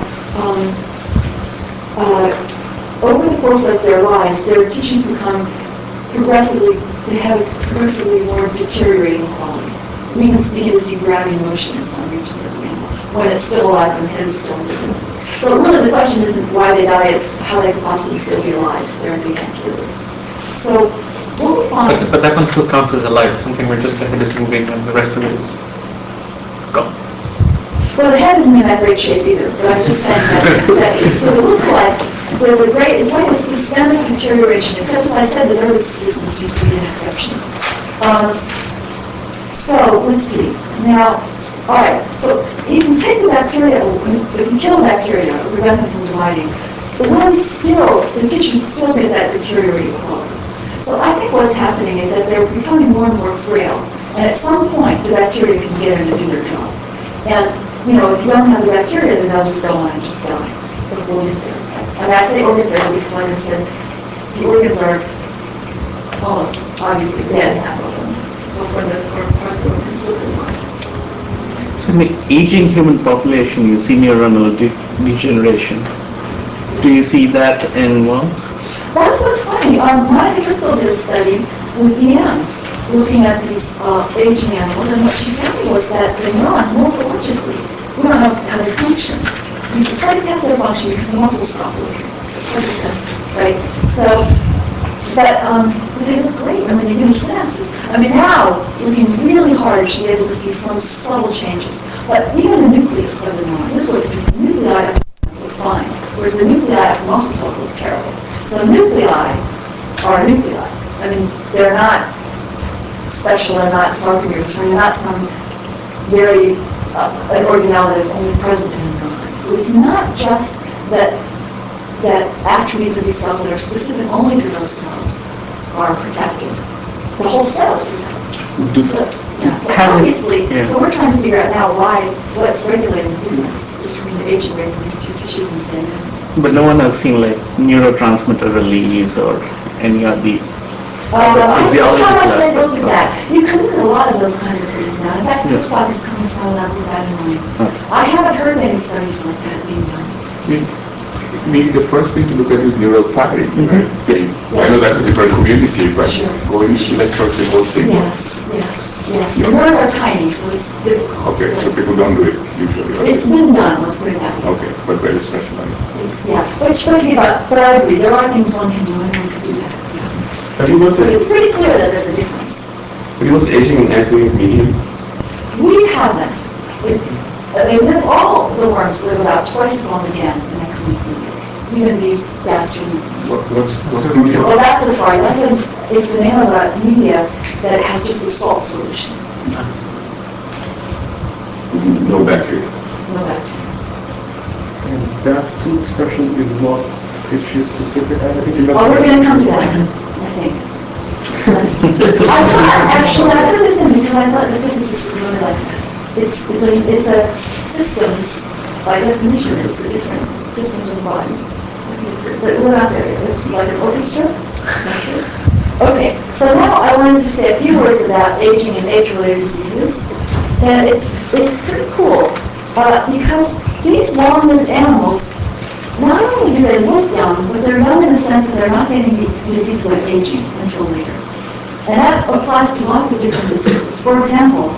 over the course of their lives, their tissues become they have progressively more deteriorating quality. We can begin to see grabby motion in some regions of the animal. When it's still alive and the head is still moving. So really the question isn't why they die, it's how they could possibly still be alive there at the end, really. So what we find...
But that one still counts as alive, something where just the head is moving and the rest of it is gone.
Well, the head isn't in that great shape either, but I'm just saying that so it looks like it's like a systemic deterioration, except as I said, the nervous system seems to be an exception. So let's see. Now, all right, so if you take the bacteria, if you kill the bacteria or prevent them from dividing, the tissues still get that deteriorating quality. So I think what's happening is that they're becoming more and more frail, and at some point the bacteria can get in and do their job. And if you don't have the bacteria, then they'll just go on and just die of organ failure. And I say organ failure because, like I said, the organs are almost obviously dead half of them before the corpuscle can still be alive.
So in the aging human population, you see neuronal degeneration. Do you see that in worms?
That's what's funny. Monica Driscoll did a study with EM, looking at these aging animals, and what she found was that the neurons morphologically, we don't know how they function. It's hard to test their function because the muscles stop working. It's hard to test, right? So, but they look great. I mean, they give me synapses. I mean, now, looking really hard, she's able to see some subtle changes. But even the nucleus of the neurons, this was the nuclei of the neurons look fine, whereas the nuclei of the muscle cells look terrible. So nuclei are nuclei. I mean, they're not special, they're not sarcomeres, so they're not some very an organelle that is only present in the neuron. So it's not just that attributes of these cells that are specific only to those cells are protected. The whole cell is protected. So obviously, so we're trying to figure out now what's regulating the difference between the aging rate of these two tissues in the same animal.
But no one has seen like neurotransmitter release or any of the
I don't know how much they look at that. You can look at a lot of those kinds of things now. In fact, Postdoc is coming to my lab with that in mind. I haven't heard any studies like that being done.
Maybe the first thing to look at is neural firing. Right? I know that's a different community, but going to electrodes and those things.
Yes. The neurons are tiny, so it's difficult.
Okay, so people don't do it usually. Okay.
It's been done, let's put it that way.
Okay, but very specialized.
But I agree, there are things one can do and one can do that.
Have you looked
But
at
it's pretty clear that there's a difference.
aging in axonic medium?
We haven't. All the worms live about twice as long again in axonic medium, even these Daptunians.
What's crucial?
Well, that's it's the name of a media that has just a salt solution.
No bacteria.
No bacteria.
And DAF2 expression is not tissue specific. I think
we're going to come to that, I think. I put this in because I thought the physicists would really like that. It's a systems, by definition, it's the different systems of the body. But we're not there yet. This is like an orchestra. Okay, so now I wanted to say a few words about aging and age-related diseases. And it's pretty cool because these long-lived animals, not only do they look young, but they're young in the sense that they're not getting diseases like aging until later. And that applies to lots of different diseases. For example,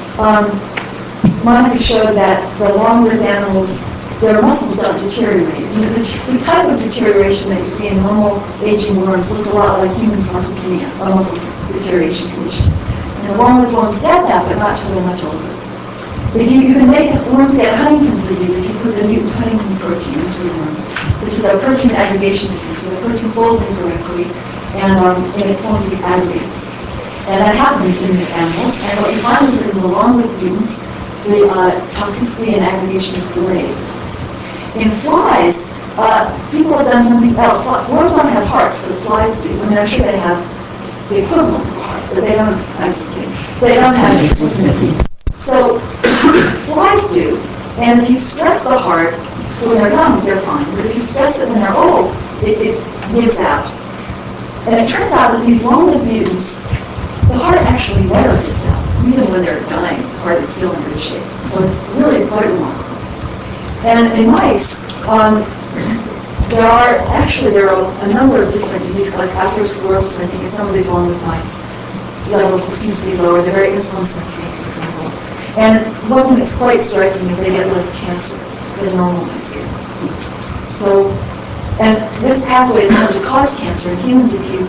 Monica showed that the long-lived animals, their muscles don't deteriorate. The type of deterioration that you see in normal aging worms looks a lot like human sarcopenia, a muscle deterioration condition. And the long-lived ones get that, but not until they're much older. If you can make worms get Huntington's disease if you put the mutant Huntington protein into the worm, which is a protein aggregation disease where the protein folds incorrectly and it forms these aggregates. And that happens in animals, and what you find is that in the long-lived mutants, the toxicity and aggregation is delayed. In flies, people have done something else. Worms don't have hearts, but flies do. I mean, I'm sure they have the equivalent of a heart, but they don't, I'm just kidding. They don't have it. So, flies do, and if you stress the heart, when they're young, they're fine, but if you stress it when they're old, it gives out. And it turns out that these long-lived mutants, the heart actually never gives out. Even when they're dying, the heart is still in good shape. So it's really quite remarkable. And in mice, there are a number of different diseases, like atherosclerosis, I think, in some of these long-lived mice. Levels seems to be lower. They're very insulin sensitive, for example. And one thing that's quite striking is they get less cancer than normal mice get. So, and this pathway is known to cause cancer in humans if you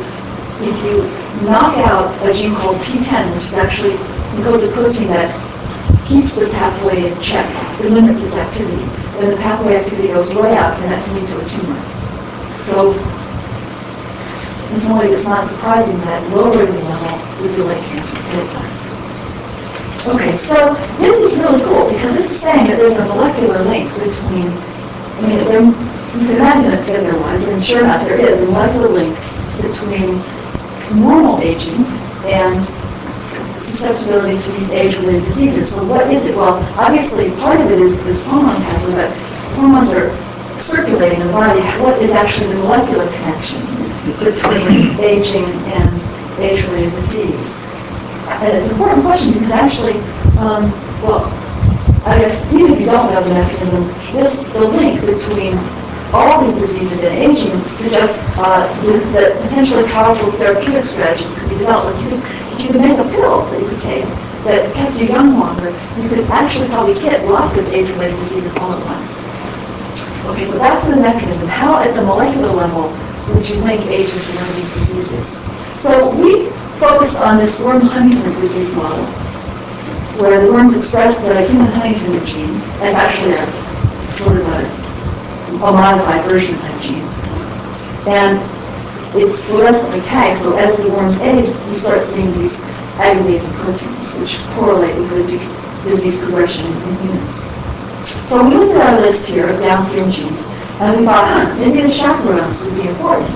knock out a gene called PTEN, which is actually encodes a protein that keeps the pathway in check. It limits its activity. Then the pathway activity goes way up, and that can lead to a tumor. So, in some ways, it's not surprising that lowering the level would delay cancer, and it does. Okay, so this is really cool because this is saying that there's a molecular link between, you can imagine that there was, and sure enough, there is a molecular link between normal aging and susceptibility to these age-related diseases. So what is it? Well, obviously part of it is this hormone pathway, but hormones are circulating in the body. What is actually the molecular connection between aging and age-related disease? And it's an important question because actually, well, I guess even if you don't know the mechanism, the link between all these diseases and aging suggests that potentially powerful therapeutic strategies could be developed. If you could make a pill that you could take that kept you young longer, you could actually probably hit lots of age-related diseases all at once. Okay, so back to the mechanism. How at the molecular level would you link aging to one of these diseases? So we focus on this worm Huntington's disease model, where the worms express the human Huntington gene as actually a sort of a modified version of that gene. And it's fluorescently tagged, so as the worms age, you start seeing these aggregated proteins, which correlate with the disease progression in humans. So we looked at our list here of downstream genes, and we thought, maybe the chaperones would be important.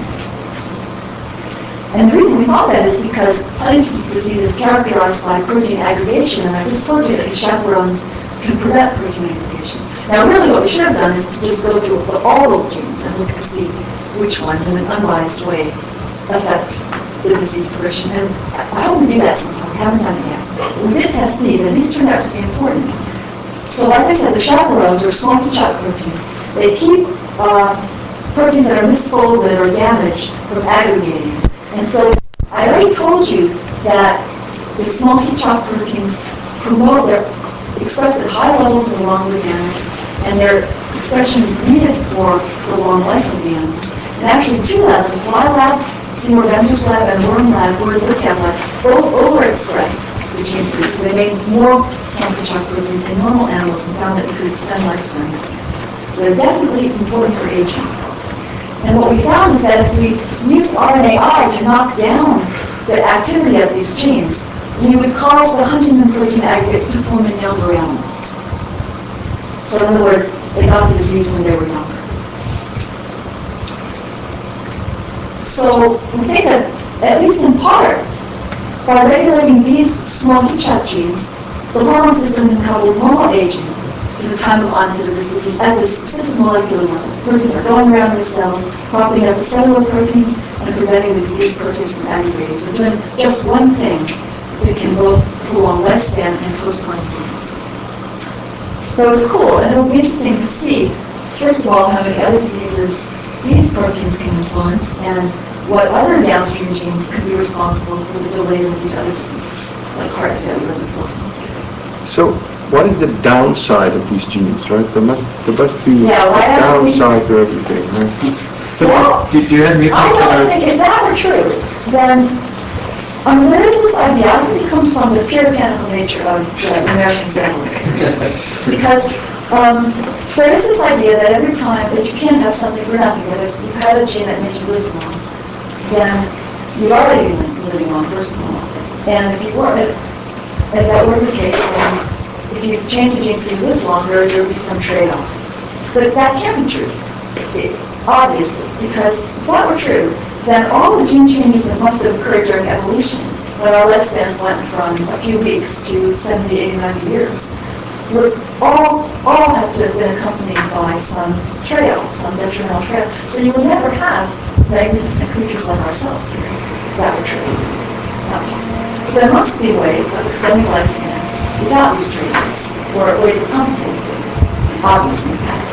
And the reason we thought that is because Huntington's disease is characterized by protein aggregation, and I just told you that the chaperones can prevent protein aggregation. Now, really what we should have done is to just go through all of the genes and look to see which ones in an unbiased way affect the disease progression. And I hope we do that sometime. We haven't done it yet. We did test these, and these turned out to be important. So like I said, the chaperones are small ketchup proteins. They keep proteins that are misfolded or damaged from aggregating. And so I already told you that the small ketchup proteins promote their expressed at high levels in the long-lived animals, and their expression is needed for the long life of the animals. And actually, two labs, the fly lab, Seymour Benser's lab, and worm lab, Gordon Lipkow's lab, both overexpressed the gene speed. So they made more small ketchup proteins in normal animals and found that it could extend lifespan. So they're definitely important for aging. And what we found is that if we use RNAi to knock down the activity of these genes, we would cause the Huntington protein aggregates to form in younger animals. So in other words, they got the disease when they were younger. So we think that, at least in part, by regulating these small ketchup genes, the hormone system can couple normal aging to the time of onset of this disease at this specific molecular level. Proteins are going around the cells, propping up the cellular proteins, and preventing the disease proteins from aggregating. So doing just one thing, it can both prolong lifespan and postpone disease. So it's cool, and it'll be interesting to see, first of all, how many other diseases these proteins can influence, and what other downstream genes could be responsible for the delays of these other diseases, like heart failure and liver cancer.
So, what is the downside of these genes, right? There must be a downside to everything, right?
So
well,
do you have mutants
I
that
don't
are...
think if that were true, then there is this idea, I think it comes from the puritanical nature of the American settlers. Because there is this idea that every time that you can't have something for nothing, that if you had a gene that made you live long, then you'd already be living long, first of all. And if that were the case, then if you change the gene so you live longer, there would be some trade-off. But that can't be true, obviously, because if that were true, then all the gene changes that must have occurred during evolution, when our lifespans went from a few weeks to 70, 80, 90 years, would all have to have been accompanied by some trade-off, some detrimental trade-off. So you would never have magnificent creatures like ourselves here, if that were true. It's not possible. So there must be ways of extending lifespan without these trade-offs, or ways of compensating for them. Obviously, yes.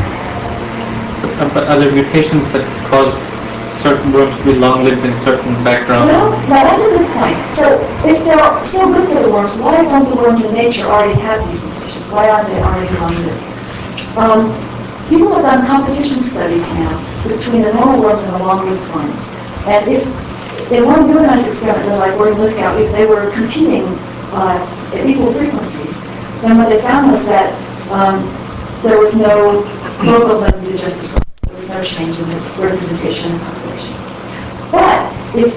But are there mutations that cause certain worms to be long-lived in certain backgrounds?
Well, now that's a good point. So if they're so good for the worms, why don't the worms in nature already have these mutations? Why aren't they already long-lived? People have done competition studies now between the normal worms and the long-lived worms. And if in one humanized experiment done by Gordon Lipkow, if they were competing at equal frequencies, then what they found was that there was no both of them did just as well. There was no change in the representation in the population. But if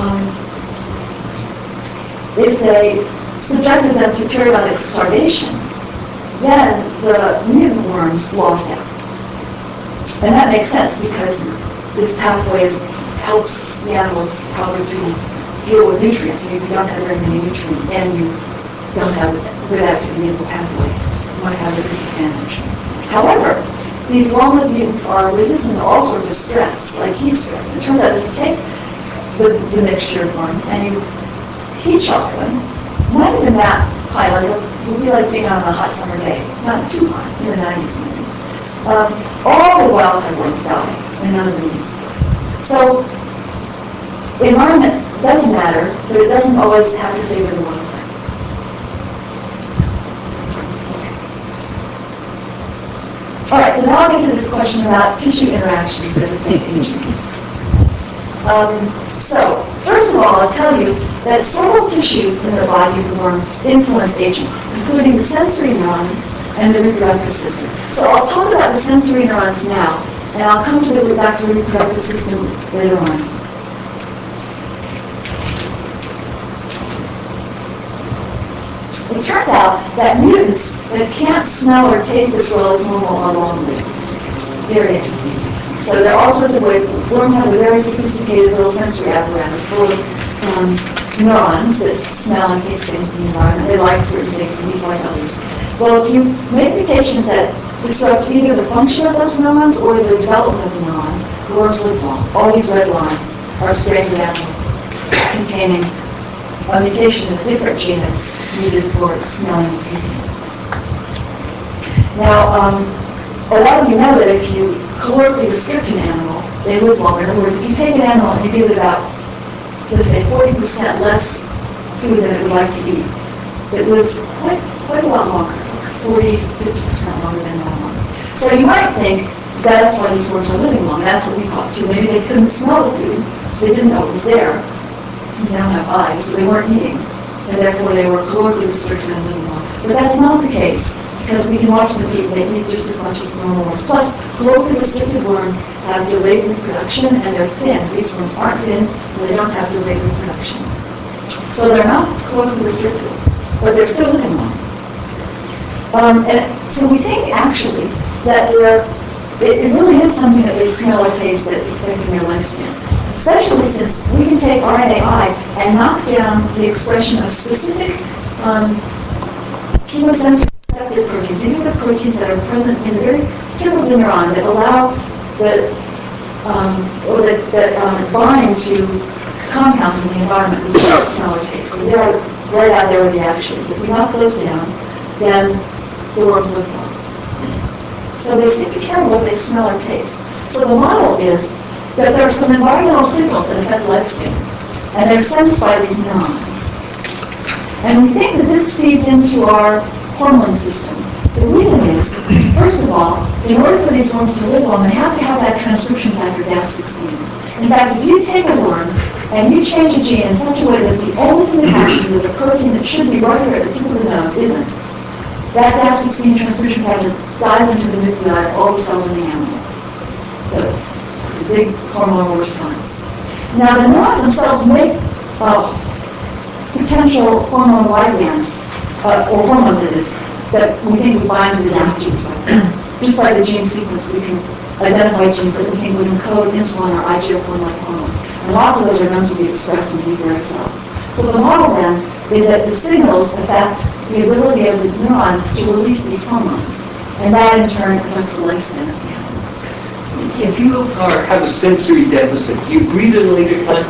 they subjected them to periodic starvation, then the mutant worms lost out. And that makes sense because this pathway helps the animals probably to deal with nutrients. And if you don't have very many nutrients and you don't have good activity in the pathway, you might have a disadvantage. However, these long-lived mutants are resistant to all sorts of stress, like heat stress. It turns out if you take the mixture of worms, and you heat shock them, not even that high, like it would be like being on a hot summer day, not too hot, in the 90s maybe. All the wild type worms die, and none of the mutants do. So, environment does matter, but it doesn't always have to favor the worm type. All right, so now I'll get to this question about tissue interactions that affect aging. So, first of all, I'll tell you that several tissues in the body of the worm influence aging, including the sensory neurons and the reproductive system. So I'll talk about the sensory neurons now, and I'll come back to the reproductive system later on. It turns out that mutants that can't smell or taste as well as normal are long-lived. It's very interesting. So there are all sorts of ways. Worms have a very sophisticated little sensory apparatus full of neurons that smell and taste things in the environment. They like certain things and dislike others. Well, if you make mutations that disrupt either the function of those neurons or the development of the neurons, the worms live long. All these red lines are strains of animals containing a mutation in a different gene that's needed for smelling and tasting. Now, a lot of you know that if you calorically restrict an animal, they live longer. In other words, if you take an animal and you give it about, let's say, 40% less food than it would like to eat, it lives quite a lot longer, 40, 50% longer than normal. So you might think that's why these worms are living long. That's what we thought too. Maybe they couldn't smell the food, so they didn't know it was there. Since they don't have eyes, so they weren't eating, and therefore they were calorically restricted and living long. But that's not the case, because we can watch them eat, they eat just as much as normal worms. Plus, calorically restricted worms have delayed reproduction, and they're thin. These worms aren't thin, and they don't have delayed reproduction. So they're not calorically restricted, but they're still living long. And so we think, actually, that it really is something that they smell or taste that's affecting their lifespan. Especially since we can take RNAi and knock down the expression of specific chemosensory receptor proteins. These are the proteins that are present in the very tip of the neuron that allow that bind to compounds in the environment that we smell or taste. So they're right out there where the action is. If we knock those down, then the worms live long. So they seem to care what they smell or taste. So the model is that there are some environmental signals that affect lifespan, and they're sensed by these neurons. And we think that this feeds into our hormone system. The reason is, first of all, in order for these worms to live long, they have to have that transcription factor DAP16. In fact, if you take a worm and you change a gene in such a way that the only thing that happens is that the protein that should be right here at the tip of the nose isn't, that DAP16 transcription factor dies into the nuclei of all the cells in the animal. So it's a big hormonal response. Now, the neurons themselves make potential hormone ligands, or hormones that is, that we think would bind to the DAP receptor. Just by the gene sequence, we can identify genes that we think would encode insulin or IGF-1-like hormones. And lots of those are known to be expressed in these very cells. So the model then is that the signals affect the ability of the neurons to release these hormones. And that in turn affects the lifespan of the animal.
If you have a sensory deficit, do you breathe at a later time?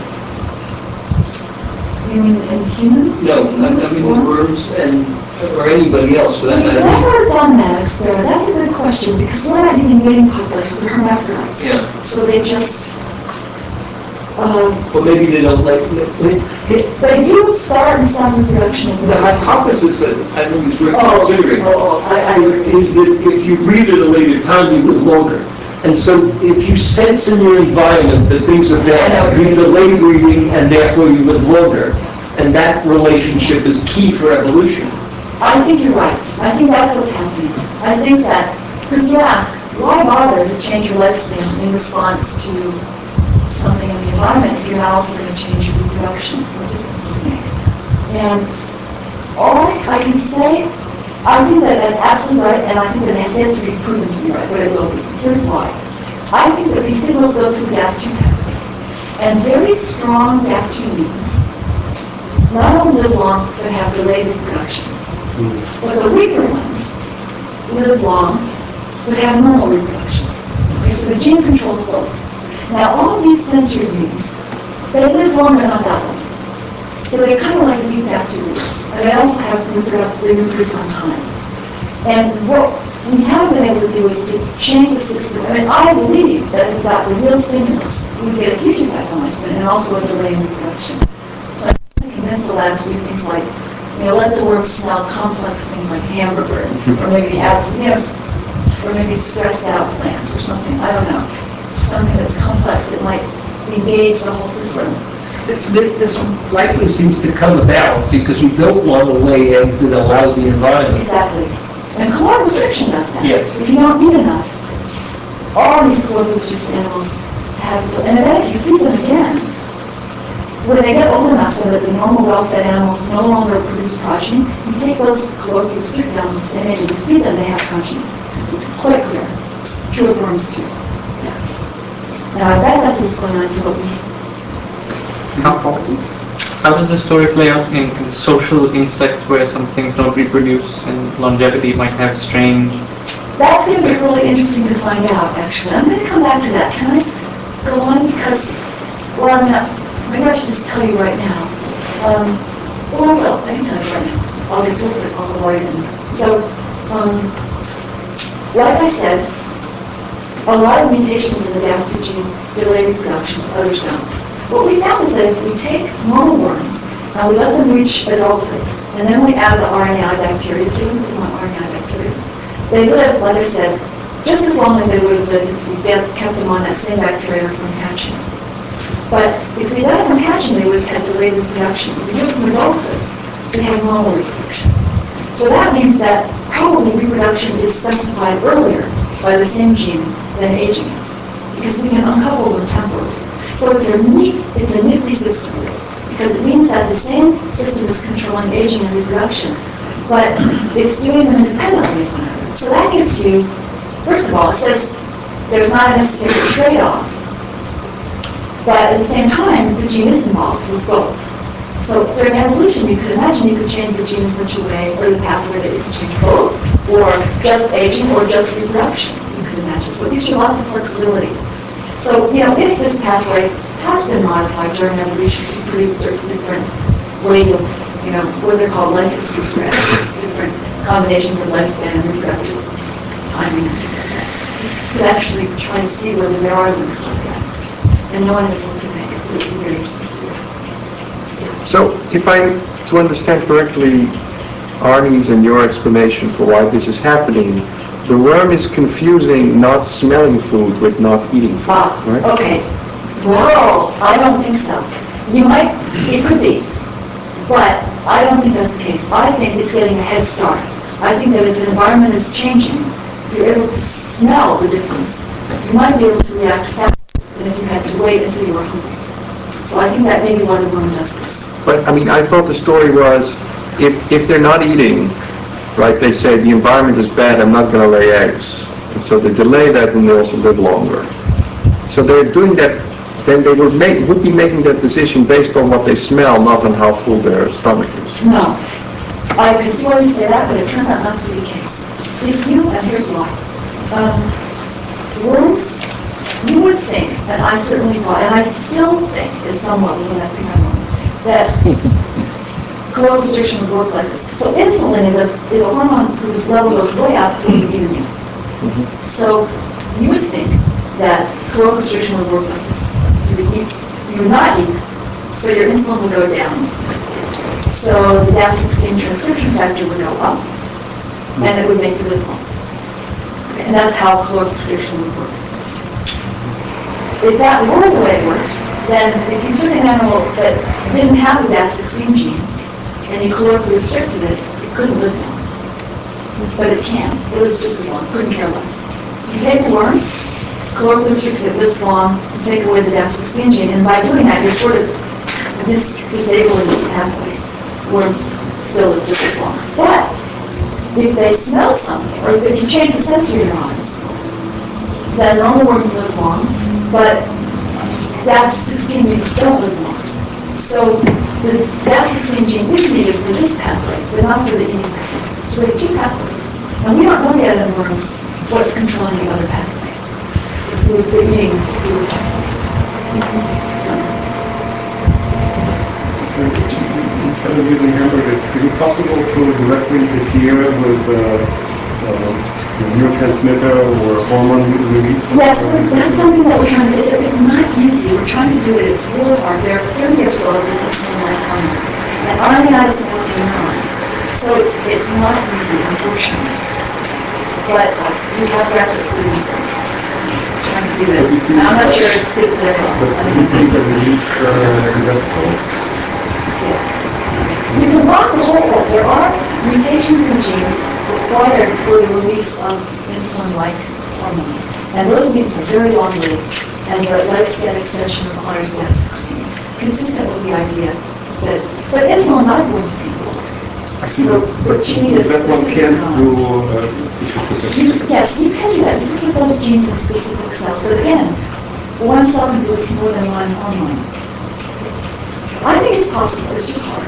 You mean in humans?
No, I mean in worms or anybody else for that
We've
matter.
never done that experiment. That's a good question, because we're not using mating populations, they're hermaphrodites.
Yeah.
So they just...
Well, maybe they don't like it.
They do start and stop reproduction.
The hypothesis that I think is worth considering is that if you breathe at a later time, you live longer. And so if you sense in your environment that things are bad, you delay breathing and therefore you live longer. And that relationship is key for evolution.
I think you're right. I think that's what's happening. I think that, because you ask, why bother to change your lifespan in response to something in the environment if you're not also going to change your reproduction? What difference does it make? And all I can say, I think that that's absolutely right, and I think that it's yet to be proven to be right, but it will be. Here's why. I think that these signals go through DAP2 pathway. And very strong DAP2 mutants not only live long, but have delayed reproduction. But the weaker ones live long, but have normal reproduction. Okay, so the gene controls both. Now, all of these sensory mutants they live long but not that long. So they're kind of like reproductive roots. And they also have they reproduce on time. And what we have been able to do is to change the system. I mean, I believe that if that were real stimulus, we would get a huge effect on lifespan and also a delay in reproduction. So I convince the lab to do things like, let the worms smell complex things like hamburger, or maybe add some, or maybe stressed out plants or something. I don't know. Something that's complex that might engage the whole system.
This likely seems to come about because you don't want to lay eggs in a lousy environment.
Exactly. And caloric restriction does that.
Yes.
If you don't eat enough, all these caloric restricted animals have to, and then if you feed them again, when they get old enough so that the normal well-fed animals no longer produce progeny, you take those caloric restricted animals at the same age and you feed them, they have progeny. So it's quite clear. It's true of worms too. Yeah. Now I bet that's what's going on here, but
how does the story play out in social insects where some things don't reproduce and longevity might have strange?
That's going to be really interesting to find out, actually. I'm going to come back to that. Can I go on? Because, well, maybe I should just tell you right now. Well, I will. I can tell you right now. I'll get to it. I'll avoid it. So, like I said, a lot of mutations in the DAF2 gene delay reproduction, others don't. What we found is that if we take normal worms and we let them reach adulthood, and then we add the RNAi bacteria to them, RNAi bacteria, they live, like I said, just as long as they would have lived if we kept them on that same bacteria from hatching. But if we let them from hatching, they would have had delayed reproduction. If we do it from adulthood, we have normal reproduction. So that means that probably reproduction is specified earlier by the same gene than aging is, because we can uncouple them temporarily. So it's a nifty system, because it means that the same system is controlling aging and reproduction, but it's doing them independently of one another. So that gives you, first of all, it says there's not a necessary trade-off, but at the same time, the gene is involved with both. So during evolution, you could imagine you could change the gene in such a way, or the pathway that you could change both, or just aging, or just reproduction, you could imagine. So it gives you lots of flexibility. So, if this pathway has been modified during evolution to produce different ways of, what they're called life history strategies, different combinations of lifespan and reproductive timing and things like that, you could actually try to see whether there are links like that. And no one has looked at that yet. It would be very interesting to do.
So, if I to understand correctly, Arnie's and your explanation for why this is happening, the worm is confusing not smelling food with not eating food, right?
Okay. Well, I don't think so. It could be, but I don't think that's the case. I think it's getting a head start. I think that if the environment is changing, if you're able to smell the difference, you might be able to react faster than if you had to wait until you were hungry. So I think that may be why the worm does this.
But, I thought the story was, if they're not eating, right, they say the environment is bad, I'm not going to lay eggs. And so they delay that and they also live longer. So they're doing that, then they would be making that decision based on what they smell, not on how full their stomach is.
No. I could see why you say that, but it turns out not to be the case. And here's why. Worms, you would think, and I certainly thought, and I still think at some level, and I think I'm wrong, that caloric restriction would work like this. So insulin is a hormone whose level goes way up when you eat a meal. So you would think that caloric restriction would work like this. You would not eat, so your insulin would go down. So the DAP16 transcription factor would go up, and it would make you live longer. And that's how caloric restriction would work. If that were the way it worked, then if you took an animal that didn't have the DAP16 gene, and you calorically restricted it, it couldn't live long. But it can. It lives just as long. Couldn't care less. So you take a worm, calorically restricted, it lives long, you take away the DAP16 gene, and by doing that, you're sort of disabling this pathway. Worms still live just as long. But if they smell something, or if you change the sensory neurons, then normal worms live long, but DAP16 mutants don't live long. So the DAP16 gene is needed for this pathway, but not for the eating pathway. So we have two pathways. And we don't know yet in worms what's controlling the other pathway. The eating food pathway.
instead of using hamburgers, is it possible to directly interfere with the neurotransmitter or hormone release?
Yes, that's something that we're trying to do. It's not easy. We're trying to do it. It's really hard. There are 30 or so of these insulin-like hormones. And RNAi is affecting neurons. So it's not easy, unfortunately. But we have graduate students trying to do this. And I'm not sure it's good for their health.
But these things are released in vesicles?
Yeah. You can block the whole lot. There are mutations in genes required for the release of insulin-like hormones. And those genes are very long-lived, and the lifespan extension requires DAP16, consistent with the idea that, but insulin's not going to people. So what you need is
that one
specific
can't do
neurons.
tissue-specific?
Yes, you can do that. You can put those genes in specific cells. But again, one cell can produce more than one hormone. So I think it's possible. It's just hard.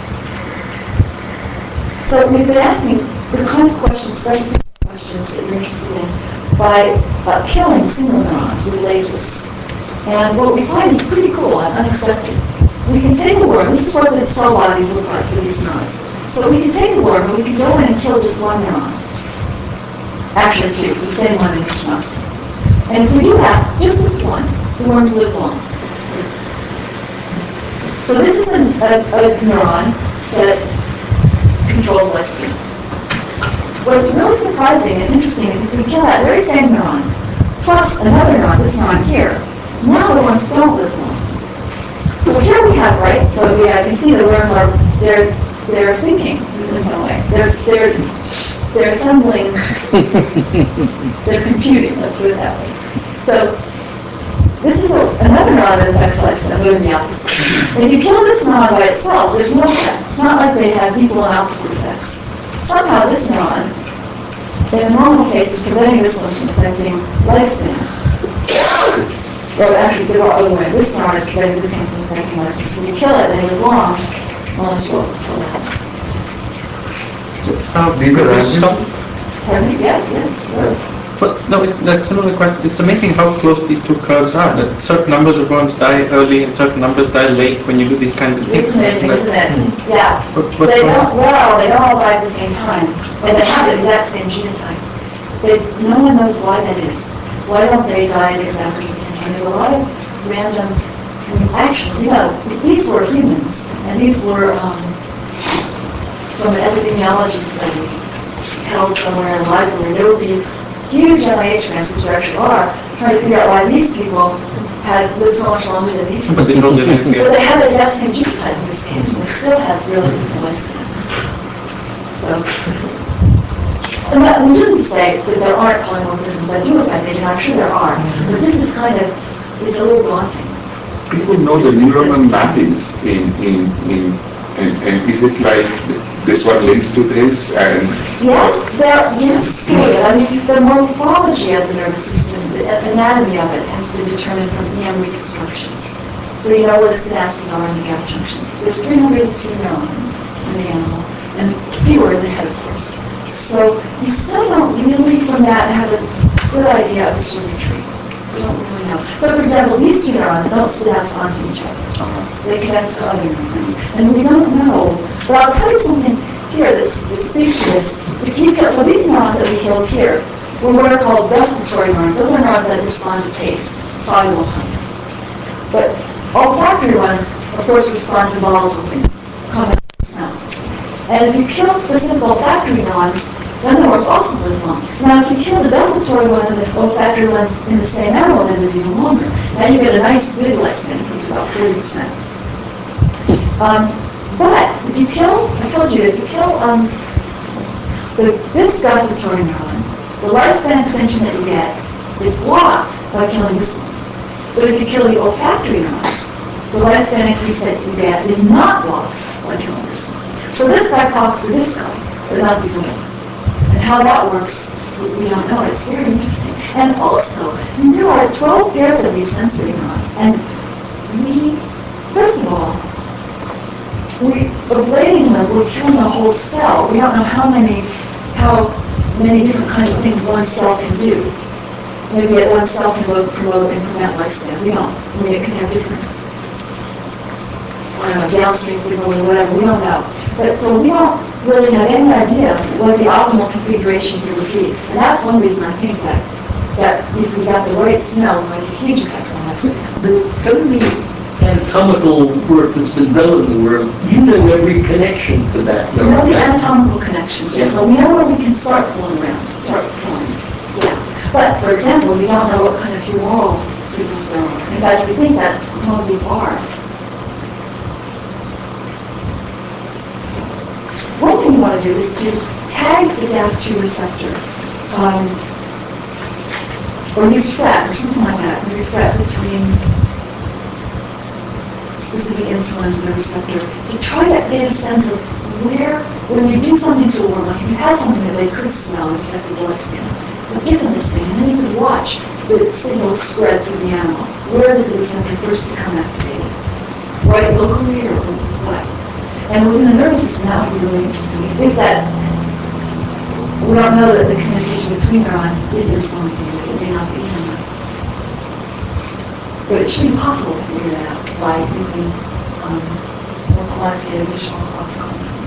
So we've been asking the kind of questions, specific questions that you're interested in by killing single neurons with lasers. And what we find is pretty cool and unexpected. We can take a worm. This is what the cell bodies look like for these neurons. So we can take a worm and we can go in and kill just one neuron. Actually two, the same one in each nostril. And if we do that, just this one, the worms live long. So this is a neuron that controls lifespan. What's really surprising and interesting is if we kill that very same neuron, plus another neuron, this neuron here, now the worms don't live long. So here we have, right, so I can see the worms are, they're thinking in some way. They're assembling, they're computing, let's put it that way. So this is another neuron that affects lifespan, but in the opposite. And if you kill this neuron by itself, there's no effect. It's not like they have equal and opposite effects. Somehow this neuron, in a normal case, is preventing this one from affecting lifespan. Or actually, there are other ways. This neuron is preventing this one from affecting lifespan. So when you kill it, they live long, unless you also kill that.
These are random?
Pardon me? Yes.
But no, that's a similar question. It's amazing how close these two curves are. That certain numbers of worms die early and certain numbers die late when you do these kinds of things.
It's amazing, isn't it? Yeah.
But
they don't all die at the same time, and they have the exact same genotype. No one knows why that is. Why don't they die at exactly the same time? There's a lot of random. Actually, these were humans, and these were from an epidemiology study held somewhere in a library. There will be huge NIH grants, which there actually are, trying to figure out why these people had lived so much longer than these people. But they have the exact same genotype in this case, and they still have really different lifespans. Which isn't to say that there aren't polymorphisms that do affect aging. I'm sure there are, but this is it's a little daunting.
People know the neuronal mappings and is it like this one links to this and
yes, sort of. I mean, the morphology of the nervous system, the anatomy of it has been determined from EM reconstructions. So you know where the synapses are in the gap junctions. There's 302 neurons in the animal, and fewer in the head, of course. So you still don't really, from that, have a good idea of the circuitry. You don't really know. So, for example, these two neurons don't synapse onto each other. They connect to other neurons. And we don't know. But I'll tell you something here that speaks to this. So these neurons that we killed here were what are called gustatory neurons. Those are neurons that respond to taste, soluble content. But olfactory ones, of course, respond to volatile things, content smell. And if you kill specific olfactory neurons, then the worms also live long. Now, if you kill the gustatory ones and the olfactory ones in the same animal, they live even longer. Now you get a nice big lifespan, it's about 40%. But if you kill, I told you, if you kill this gustatory neuron, the lifespan extension that you get is blocked by killing this one. But if you kill the olfactory neurons, the lifespan increase that you get is not blocked by killing this one. So this guy talks to this guy, but not these other ones. And how that works, we don't know. It's very interesting. And also, there are 12 pairs of these sensory neurons. And first of all, ablating them, we're killing a whole cell. We don't know how many different kinds of things one cell can do. Maybe one cell can both promote and prevent lifespan. We don't. I mean, it can have different I don't know, downstream signal or whatever, we don't know. But so we don't really have any idea what the optimal configuration here would be. And that's one reason I think that if we got the right smell, it might have huge effects on lifespan.
But from the anatomical work that's been done in the world, you know every connection to that.
We know the anatomical connections, yeah. So we know where we can start fooling around, start pulling. Yeah. But, for example, we don't know what kind of humoral signals there are. In fact, we think that some of these are. One thing you want to do is to tag the DAP2 receptor, or use FRET, or something like that, maybe FRET between specific insulins and the receptor, to try to get a sense of where, when you do something to a worm, like if you had something that they could smell and affect the lifespan, you give them this thing, and then you could watch the signals spread through the animal. Where does the receptor first become activated? Right locally or what? And within the nervous system, that would be really interesting. If that, we don't know that the communication between neurons is insulin mediated. It may not be even that. But it should be possible to figure that out by using more quantitative visual optical methods.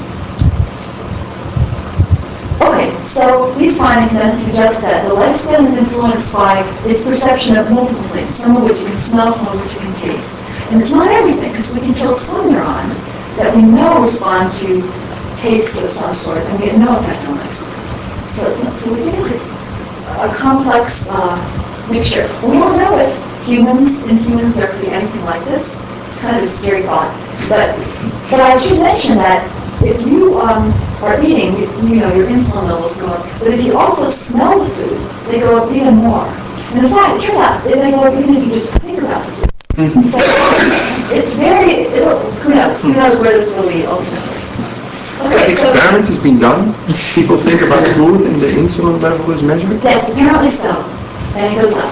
Okay, so these findings then suggest that the lifespan is influenced by its perception of multiple things, some of which you can smell, some of which you can taste. And it's not everything, because we can kill some neurons that we know respond to tastes of some sort and get no effect on lifespan. So we think it's a complex mixture. We don't know if in humans there could be anything like this. It's kind of a scary thought. But I should mention that if you are eating, your insulin levels go up. But if you also smell the food, they go up even more. And in fact, it turns out they go up even if you just think about the food. So it's very, who knows where this will lead ultimately. Okay, so
experiment has been done? People think about food and the insulin level is measured?
Yes, apparently so. And it goes up.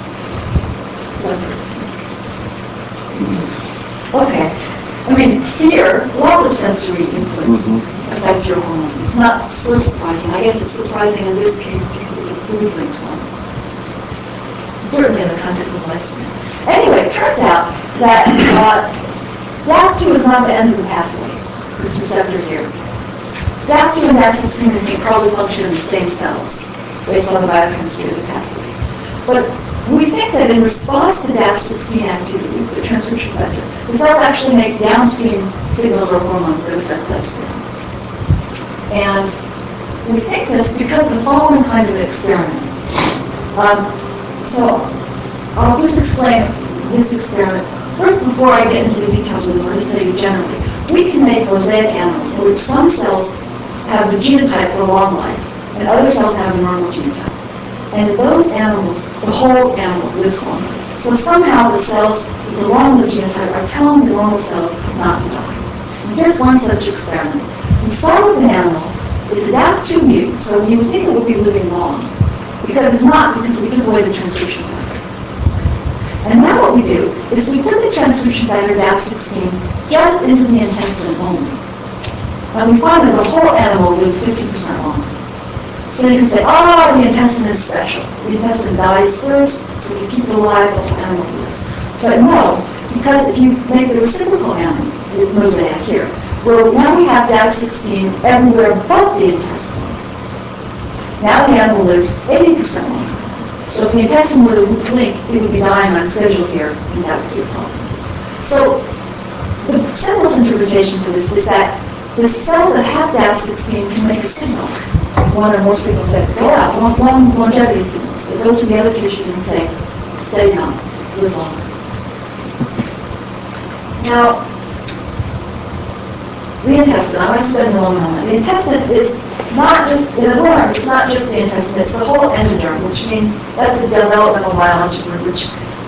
Okay. I mean, fear, lots of sensory inputs affect your hormones. It's not so surprising. I guess it's surprising in this case because it's a food-linked one. Certainly in the context of lifespan. Anyway, it turns out that DAP2 is not the end of the pathway, this receptor here. DAP2 and DAP16, I think, probably function in the same cells, based on the biochemistry of the pathway. But we think that in response to DAP16 activity, the transcription factor, the cells actually make downstream signals or hormones that affect lifespan. And we think this because of the following kind of an experiment. So I'll just explain this experiment. First, before I get into the details of this, I'll just tell you generally. We can make mosaic animals in which some cells have the genotype for a long life, and other cells have a normal genotype. And in those animals, the whole animal lives longer. So somehow the cells with the long-lived genotype are telling the normal cells not to die. And here's one such experiment. We start with an animal. It's a DAP2 mutant, so you would think it would be living long. Because it's not, because we took away the transcription factor. And now what we do is we put the transcription factor DAP16 just into the intestine only. And we find that the whole animal lives 50% longer. So you can say, the intestine is special. The intestine dies first, so if you keep it alive, the whole animal will live. But no, because if you make the reciprocal animal, the mosaic here, where now we have DAP16 everywhere but the intestine, now the animal lives 80% longer. So if the intestine were to blink, it would be dying on schedule here, and that would be a problem. So the simplest interpretation for this is that the cells that have DAP16 can make a signal, one or more signals that go out, long longevity signals, that go to the other tissues and say, stay young, live longer. Now, the intestine, I want to spend a moment on that. The intestine is not just, in the worm, it's not just the intestine, it's the whole endoderm, which means that's a developmental biology word, which,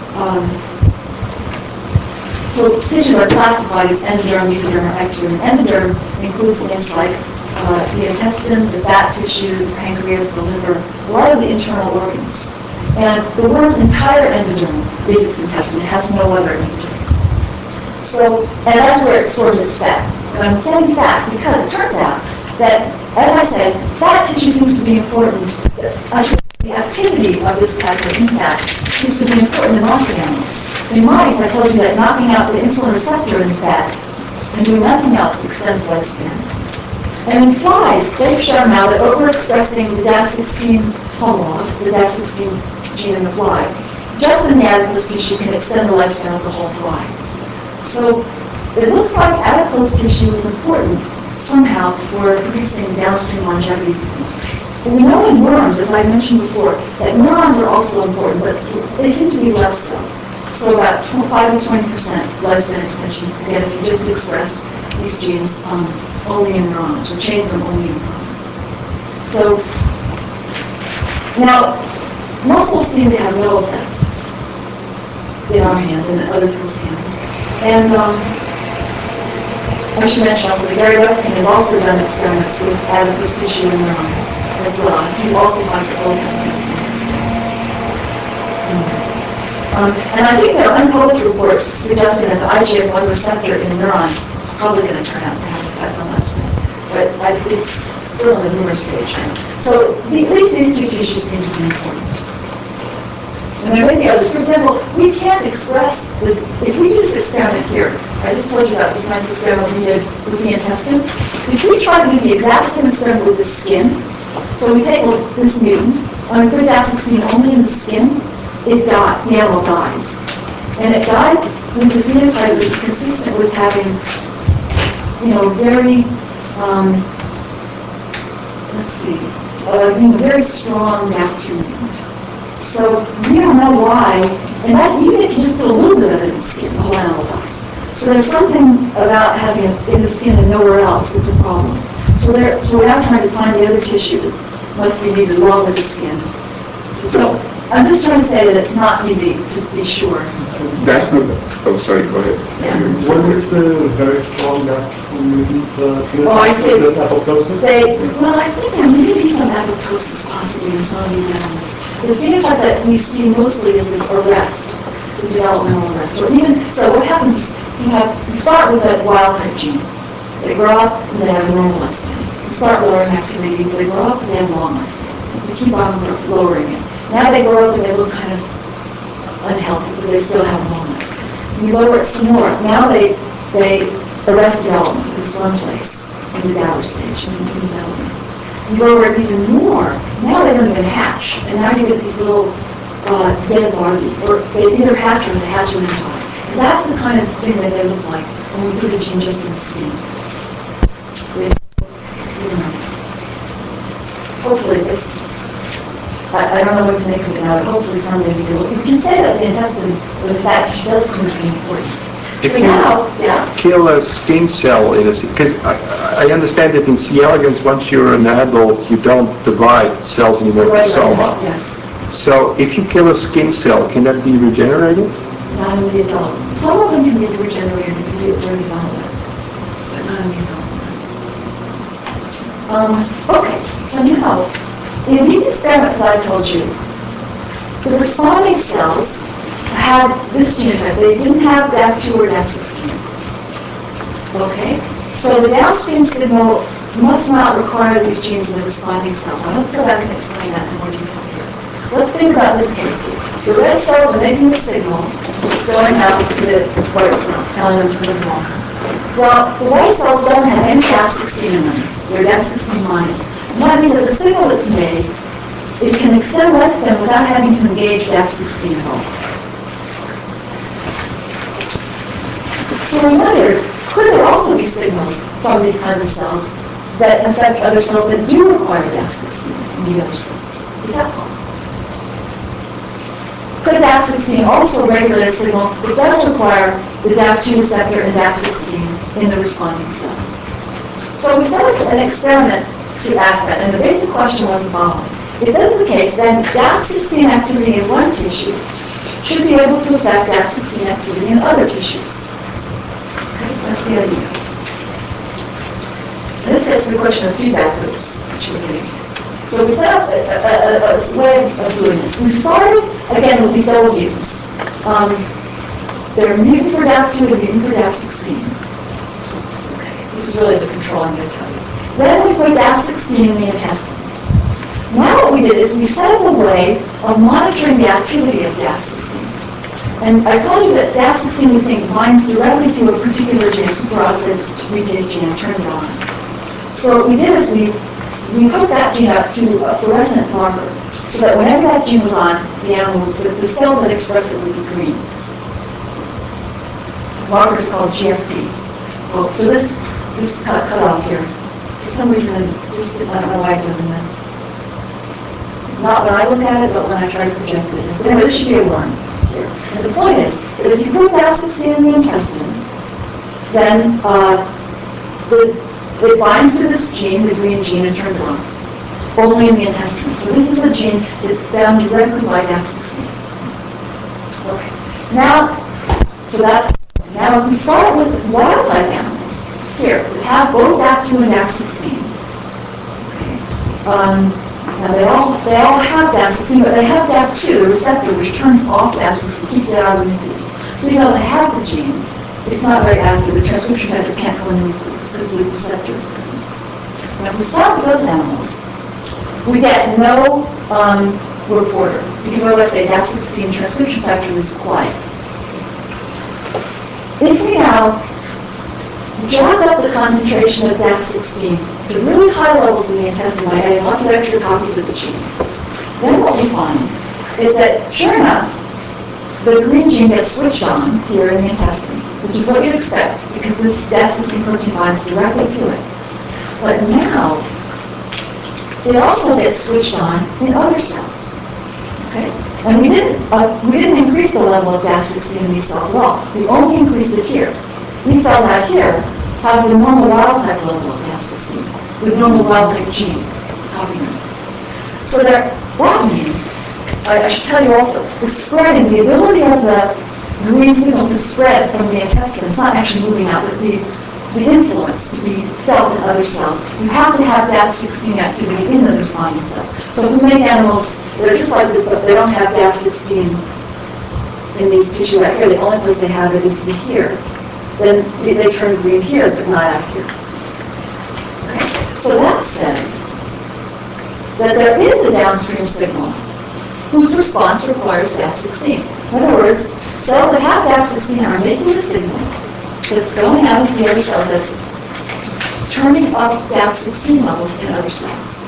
so tissues are classified as endoderm, mesoderm, or ectoderm. Endoderm includes things like the intestine, the fat tissue, the pancreas, the liver, a lot of the internal organs. And the worm's entire endoderm is its intestine. It has no other endoderm. So, and that's where it stores its fat. And I'm saying fat because it turns out that, as I said, fat tissue seems to be important. The activity of this pathway in fat seems to be important in lots of animals. In mice, I told you that knocking out the insulin receptor in fat and doing nothing else extends lifespan. And in flies, they've shown now that overexpressing the DAP16 homolog, the DAP16 gene in the fly, just in the adipose tissue can extend the lifespan of the whole fly. So it looks like adipose tissue is important somehow for producing downstream longevity signals. We know in neurons, as I mentioned before, that neurons are also important, but they seem to be less so. So about 5 to 20% lifespan extension you can get if you just express these genes only in neurons, or change them only in neurons. So now, muscles seem to have no effect in our hands and in other people's hands. And I should mention also that Gary Revkin has also done experiments with adipose tissue and neurons as well. He also finds that both have things in his. And I think there are unpublished reports suggesting that the IGF-1 receptor in neurons is probably going to turn out to have an effect on lifespan. But it's still in the rumor stage. So at least these two tissues seem to be important. And there may be others. For example, we can't express this. If we do this experiment here, I just told you about this nice experiment we did with the intestine. If we try to do the exact same experiment with the skin, so we take this mutant, and we put DAP16 only in the skin, the animal dies. And it dies with the phenotype that's consistent with having, very, very strong DAP2 mutant. So we don't know why, and that's even if you just put a little bit of it in the skin, the whole animal dies. So there's something about having it in the skin and nowhere else that's a problem. So we're now trying to find the other tissue that must be needed along with the skin. So I'm just trying to say that it's not easy to be sure.
That's not. Oh, sorry. Go ahead.
Yeah.
What is the very strong mutant phenotype?
Oh, I see.
Is it apoptosis?
Well, I think there may be some apoptosis possibly in some of these animals. The phenotype that we see mostly is this arrest, the developmental arrest. So what happens is you start with a wild type gene. They grow up and they have a normal lifespan. You start lowering activity, they grow up and they have a long lifespan. You keep on lowering it. Now they grow up and they look kind of unhealthy, but they still have a long lifespan. You lower it some more. Now they arrest development in this one place, in the Gower stage, in development. You lower it even more. Now they don't even hatch, and now you get these little dead larvae, or they either hatch or they hatch and then die. That's the kind of thing that they look like when we put the gene just in the skin. Hopefully I don't know what to make of it now, but hopefully someday we can say that the intestine, or the fat tissue, does seem to be important.
If
So
you
now,
kill a skin cell because I understand that in C. elegans, once you're an adult, you don't divide cells anymore with soma.
Yes.
So if you kill a skin cell, can that be regenerated?
Not in the adult. Some of them can be regenerated if you do it during development, but not in the adult. Okay, so now, in these experiments that I told you, the responding cells had this phenotype. They didn't have DAP2 or DAP16. Okay? So the downstream signal must not require these genes in the responding cells. I'm going to go back and explain that in more detail here. Let's think about this case. The red cells are making the signal. It's going out to the white cells, telling them to live longer. Well, the white cells don't have any DAP16 in them. They're DAP16 minus. And that means that the signal that's made, it can extend lifespan without having to engage DAP16 at all. So we wondered, could there also be signals from these kinds of cells that affect other cells that do require DAP16 in the other cells? Is that possible? Could DAP16 also regulate a signal that does require the DAP2 receptor and DAP16 in the responding cells? So we set up an experiment to ask that, and the basic question was the following. If that's the case, then DAP16 activity in one tissue should be able to affect DAP16 activity in other tissues. Okay, that's the idea. And this gets to the question of feedback loops, which we're getting to. So we set up a way of doing this. We started, again, with these double mutants. They're a mutant for DAP2 and a mutant for DAP16. Okay, this is really the control I'm going to tell you. Then we put DAP16 in the intestine. Now what we did is we set up a way of monitoring the activity of DAP16. And I told you that DAP16, we think, binds directly to a particular gene, superoxide reducase gene, and turns it on. So what we did is we hooked that gene up to a fluorescent marker, so that whenever that gene was on, the animal, the cells that express it would be green. The marker is called GFP. Well, so this cut off here. For some reason, I don't know why it doesn't. Not when I look at it, but when I try to project it. So anyway, this should be a 1 here. And the point is that if you put DAP16 in the intestine, then it binds to this gene, the green gene, and turns it on. Only in the intestine. So this is a gene that's bound directly by DAP16. Okay. Now we start with wild-type animals here that have both DAP2 and DAP16. Now they all have DAP16, but they have DAP2, the receptor, which turns off DAP16, keeps it out of the nucleus. So even though they have the gene, it's not very active. The transcription factor can't go in the nucleus because the receptor is present. Now if we start with those animals, we get no reporter, because as I say, DAP16 transcription factor is quiet. If we now jack up the concentration of DAP16 to really high levels in the intestine by adding lots of extra copies of the gene, then what we find is that, sure enough, the green gene gets switched on here in the intestine, which is what you'd expect, because this DAP16 protein binds directly to it. But now, it also gets switched on in other cells. Okay? And we didn't increase the level of DAP16 in these cells at all. We only increased it here. These cells out here have the normal wild-type level of DAP16, the normal wild-type gene copy number. So that means, I should tell you also, the spreading, the ability of the green signal to spread from the intestine, it's not actually moving out, but the influence to be felt in other cells. You have to have DAP16 activity in the responding cells. So if we make animals that are just like this, but they don't have DAP16 in these tissues right here, the only place they have it is in here, then they turn green here, but not out here. Okay. So that says that there is a downstream signal whose response requires DAP16. In other words, cells that have DAP16 are making a signal that's going out into the other cells, that's turning up DAP16 levels in other cells.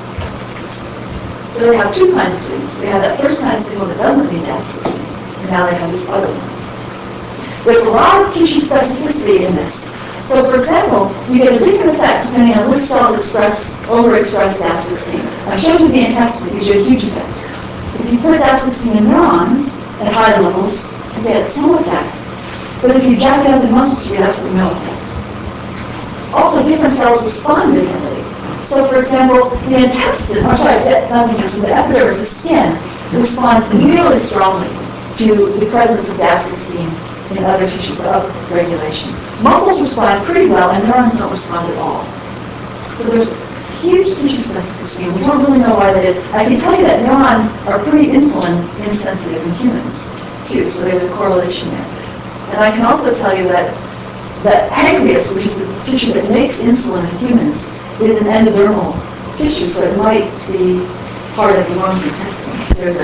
So they have two kinds of signals. They have that first kind of signal that doesn't need DAP16, and now they have this other one. There's a lot of tissue specificity in this. So for example, you get a different effect depending on which cells overexpress DAP16. I showed you the intestine, it gives you a huge effect. If you put DAP16 in neurons at high levels, you get some effect. But if you jack it up in muscles, you get absolutely no effect. Also, different cells respond differently. So, for example, the intestine, not the intestine, the epidermis, the skin, responds really strongly to the presence of DAP16 in other tissues, the upregulation. Muscles respond pretty well, and neurons don't respond at all. So there's huge tissue specificity, and we don't really know why that is. I can tell you that neurons are pretty insulin insensitive in humans, too, so there's a correlation there. And I can also tell you that pancreas, which is the tissue that makes insulin in humans, is an endodermal tissue, so it might be part of the worm's intestine.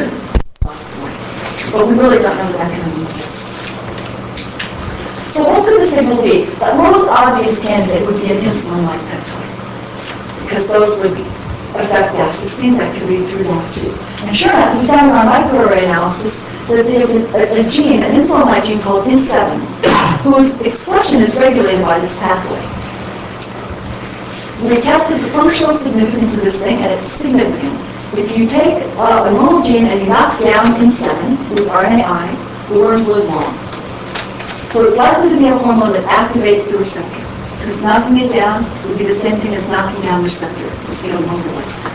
But we really don't know the mechanism of this. So what could the signal be? The most obvious candidate would be an insulin-like peptide, because those would affect DAP16's activity through DAP2. And sure enough, we found in our microarray analysis that there's a gene, an insulin-like gene called INS7, whose expression is regulated by this pathway. We tested the functional significance of this thing, and it's significant. If you take a normal gene and you knock down INS7 with RNAi, the worms live long. So it's likely to be a hormone that activates the receptor, because knocking it down would be the same thing as knocking down the receptor if you have a longer lifespan.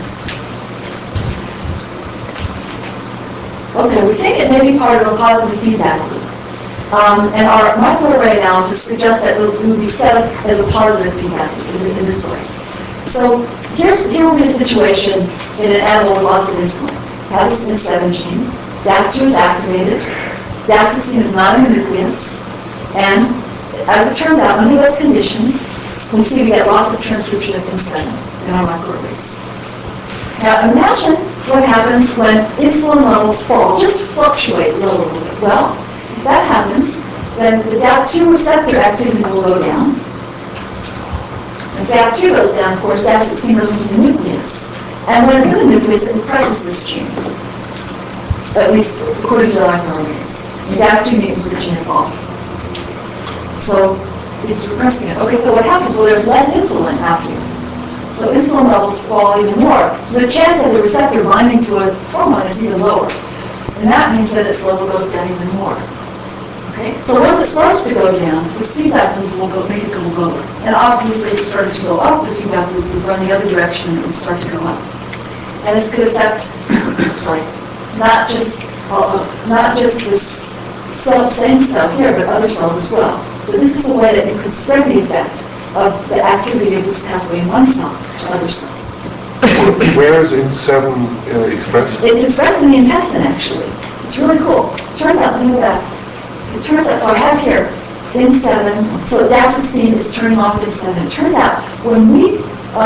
Okay, we think it may be part of a positive feedback loop. And our microarray analysis suggests that it would be set up as a positive feedback loop in this way. So here will be the situation in an animal with lots of insulin. You have this INS7 gene, DAP2 is activated, DAP16 is not in the nucleus, and as it turns out, under those conditions, we see we get lots of transcription of INS7 in our microarrays. Now imagine what happens when insulin levels fall, just fluctuate low a little bit. Well, that happens, then the DAP2 receptor activity will go down. If DAP2 goes down, of course, DAP16 goes into the nucleus. And when it's in the nucleus, it represses this gene, at least according to the microRNAs. The DAP2 mutants, the gene is off. So it's repressing it. Okay, so what happens? Well, there's less insulin after you. So insulin levels fall even more. So the chance of the receptor binding to a hormone is even lower. And that means that its level goes down even more. Okay? So once it starts to go down, this feedback loop will go, make it go lower. And obviously it started to go up, the feedback loop would run the other direction and it would start to go up. And this could affect, not just this same cell here, but other cells as well. So this is a way that you could spread the effect of the activity of this pathway in one cell to other cells.
Where is IN7 expressed?
It's expressed in the intestine, actually. It's really cool. Turns out, let me go back. It turns out, so I have here IN7, so DAP16 is turning off IN7. It turns out when we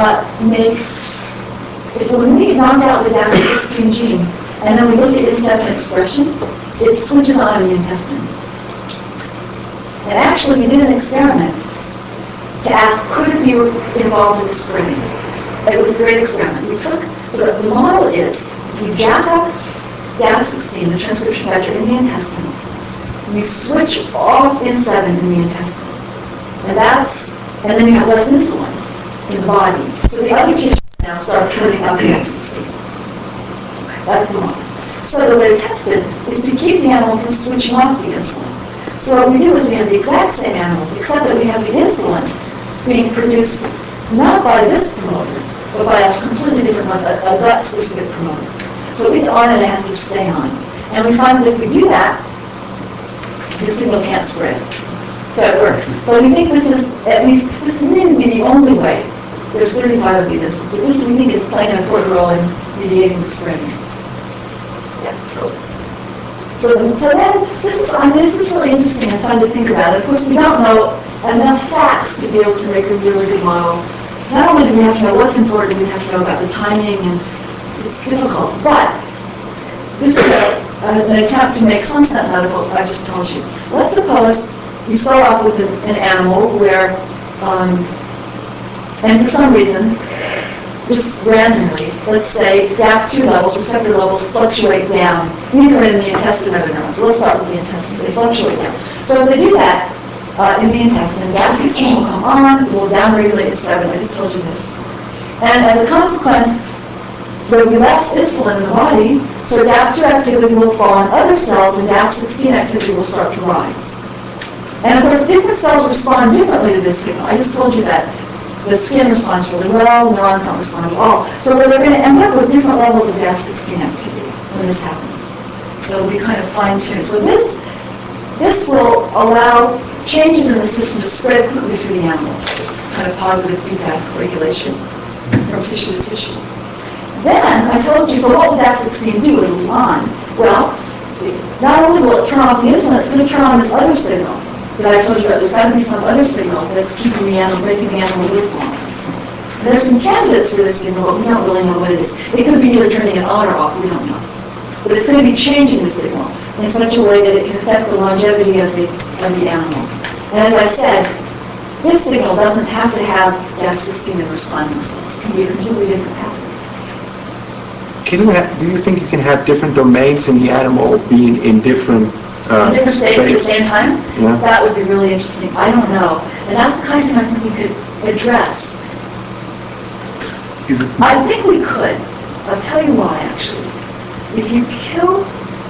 knock out the DAP16 gene, and then we look at IN7 expression, it switches on in the intestine. And actually, we did an experiment to ask, could it be involved in the spreading? It was a great experiment. So the model is, you jack up DAP16, the transcription factor, in the intestine. You switch off IN7 in the intestine. And then you have less insulin in the body. So the other tissues now start turning up DAP16. That's the model. So the way to test it is to keep the animal from switching off the insulin. So what we do is we have the exact same animals, except that we have the insulin being produced not by this promoter, but by a completely different one, a gut-specific promoter. So it's on and it has to stay on. And we find that if we do that, the signal can't spread. So it works. So we think this is, at least, this may be the only way. There's 35 of these insulins, but this we think is playing an important role in mediating the spreading. Yeah, so then, this is really interesting and fun to think about. Of course, we don't know enough facts to be able to make a really good model. Not only do we have to know what's important, we have to know about the timing, and it's difficult. But this is an attempt to make some sense out of what I just told you. Let's suppose you start off with an animal where, and for some reason, just randomly, let's say DAP2 levels, receptor levels fluctuate down, either in the intestine or the neurons. So let's start with the intestine. They fluctuate down. So if they do that in the intestine, DAP16 will come on, it will downregulate IN7. I just told you this. And as a consequence, there will be less insulin in the body, so DAP2 activity will fall on other cells, and DAP16 activity will start to rise. And of course, different cells respond differently to this signal. I just told you that. The skin responds really well, neurons don't respond at all. So they're going to end up with different levels of DAP16 activity when this happens. So it'll be kind of fine-tuned. So this will allow changes in the system to spread quickly through the animal, just kind of positive feedback regulation from tissue to tissue. Then I told you, so what will DAP16 do? It'll be on. Well, not only will it turn off the insulin, it's going to turn on this other signal that I told you about. There's got to be some other signal that's keeping the animal, making the animal live longer. There's some candidates for this signal, but we don't really know what it is. It could be either turning it on or off, we don't know. But it's going to be changing the signal in such a way that it can affect the longevity of the animal. And as I said, this signal doesn't have to have DAP16 in responding cells. It can be a completely different pathway.
Do you think you can have different domains in the animal being in different
different states at the same time?
Yeah.
That would be really interesting. I don't know. And that's the kind of thing I think we could address. I think we could. I'll tell you why, actually. If you kill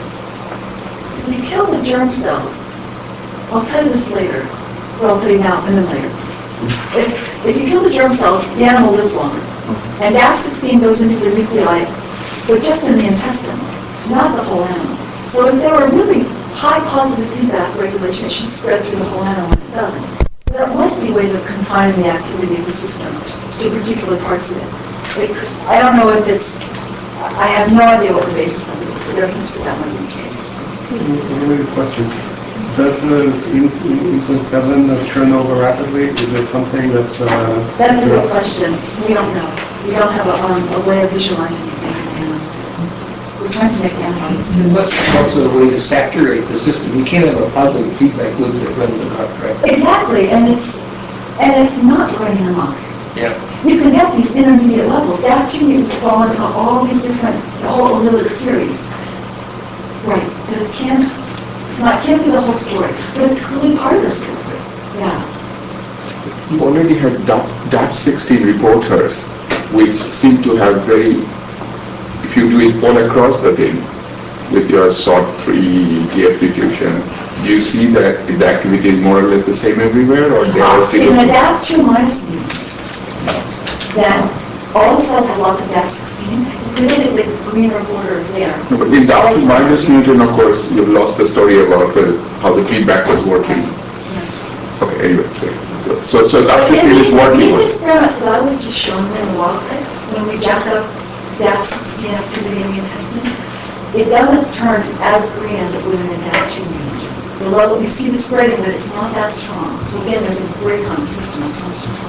the germ cells, I'll tell you this later, or I'll tell you now and then later. If you kill the germ cells, the animal lives longer. And DAP16 goes into the nuclei, but just in the intestine, not the whole animal. So if there were really high positive feedback regulation, it should spread through the whole animal, and it doesn't. There must be ways of confining the activity of the system to particular parts of it. I don't know if it's, I have no idea what the basis of it is, but there are hints that that might be the case.
Related question. Does insulin 7 turn over rapidly? Is there something that...
That's a good question. We don't know. We don't have a way of visualizing it. we're trying to make the antibodies too.
Unless it's also a way to saturate the system. You can't have a positive feedback loop that runs amok, right?
Exactly, and it's not running amok.
Yeah.
You can get these intermediate levels. DAF2 mutants fall into all these different, the whole allelic series. Right, so it can't be the whole story, but it's clearly part of the story. Yeah.
You already have DAP16 reporters, which seem to have very, if you do it all across the thing, with your SOT3 TF diffusion, do you see that the activity is more or less the same everywhere, or they are
In the DAP2 minus mutant, then all the cells have lots of DAP16. If you look at the green reporter there.
No, but in DAP2 minus mutant, of course, you've lost the story about how the feedback was working.
Yes.
Okay, anyway, so DAP16 is working.
These experiments that I was just showing you in the wild type, when we jacked up DAP16 activity in the intestine, it doesn't turn as green as it would in a DAP2 mutant. The level, you see the spreading, but it's not that strong. So again, there's a break on the system of some sort.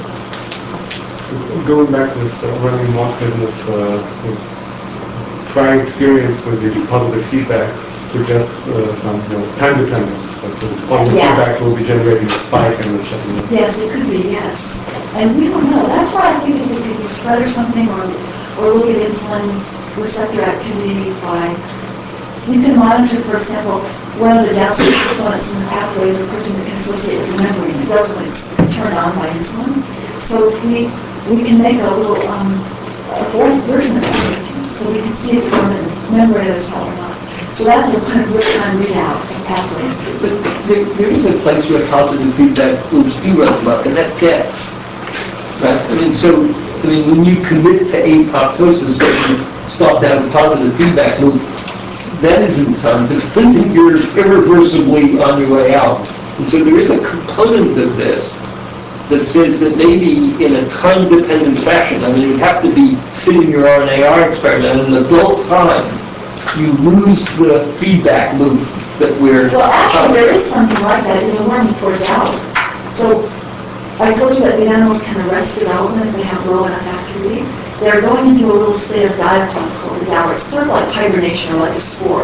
Going back to this running amok business, prior experience with these positive feedbacks suggests some time dependence. That this positive feedback will be generating a spike and then shutting down.
Yes, it could be, yes. And we don't know. That's why I think if it could be spread or something, or look at insulin receptor activity by, you can monitor, for example, one of the downstream components in the pathway is a protein that can associate with the membrane. It does when it's turned on by insulin. So we can make a little a fluorescent version of that protein, so we can see it from the membrane of the cell or not. So that's a kind of real-time readout of pathway activity.
But there is a place where positive feedback loops do run amok, and that's death. Right? When you commit to apoptosis and you stop that positive feedback loop, that isn't done, but then you're irreversibly on your way out. And so there is a component of this that says that maybe in a time-dependent fashion, you have to be fitting your RNAR experiment, in adult time, you lose the feedback loop that we're...
Well, actually, there is something like that in the worm before Dower. So I told you that these animals can arrest development if they have low enough activity. They're going into a little state of diapause called the Dower. It's sort of like hibernation or like a spore.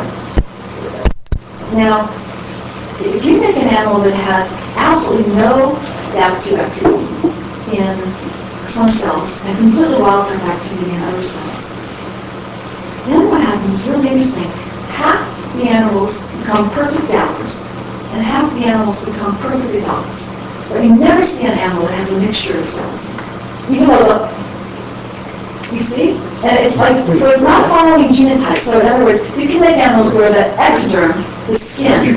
Now, if you make an animal that has absolutely no DAP2 activity in some cells and completely wild-type activity in other cells, then what happens is really interesting. Half the animals become perfect Dowers, and half the animals become perfect adults. But you never see an animal that has a mixture of cells. Even though, you see? And it's like, so it's not following genotype. So in other words, you can make animals where the ectoderm, the skin,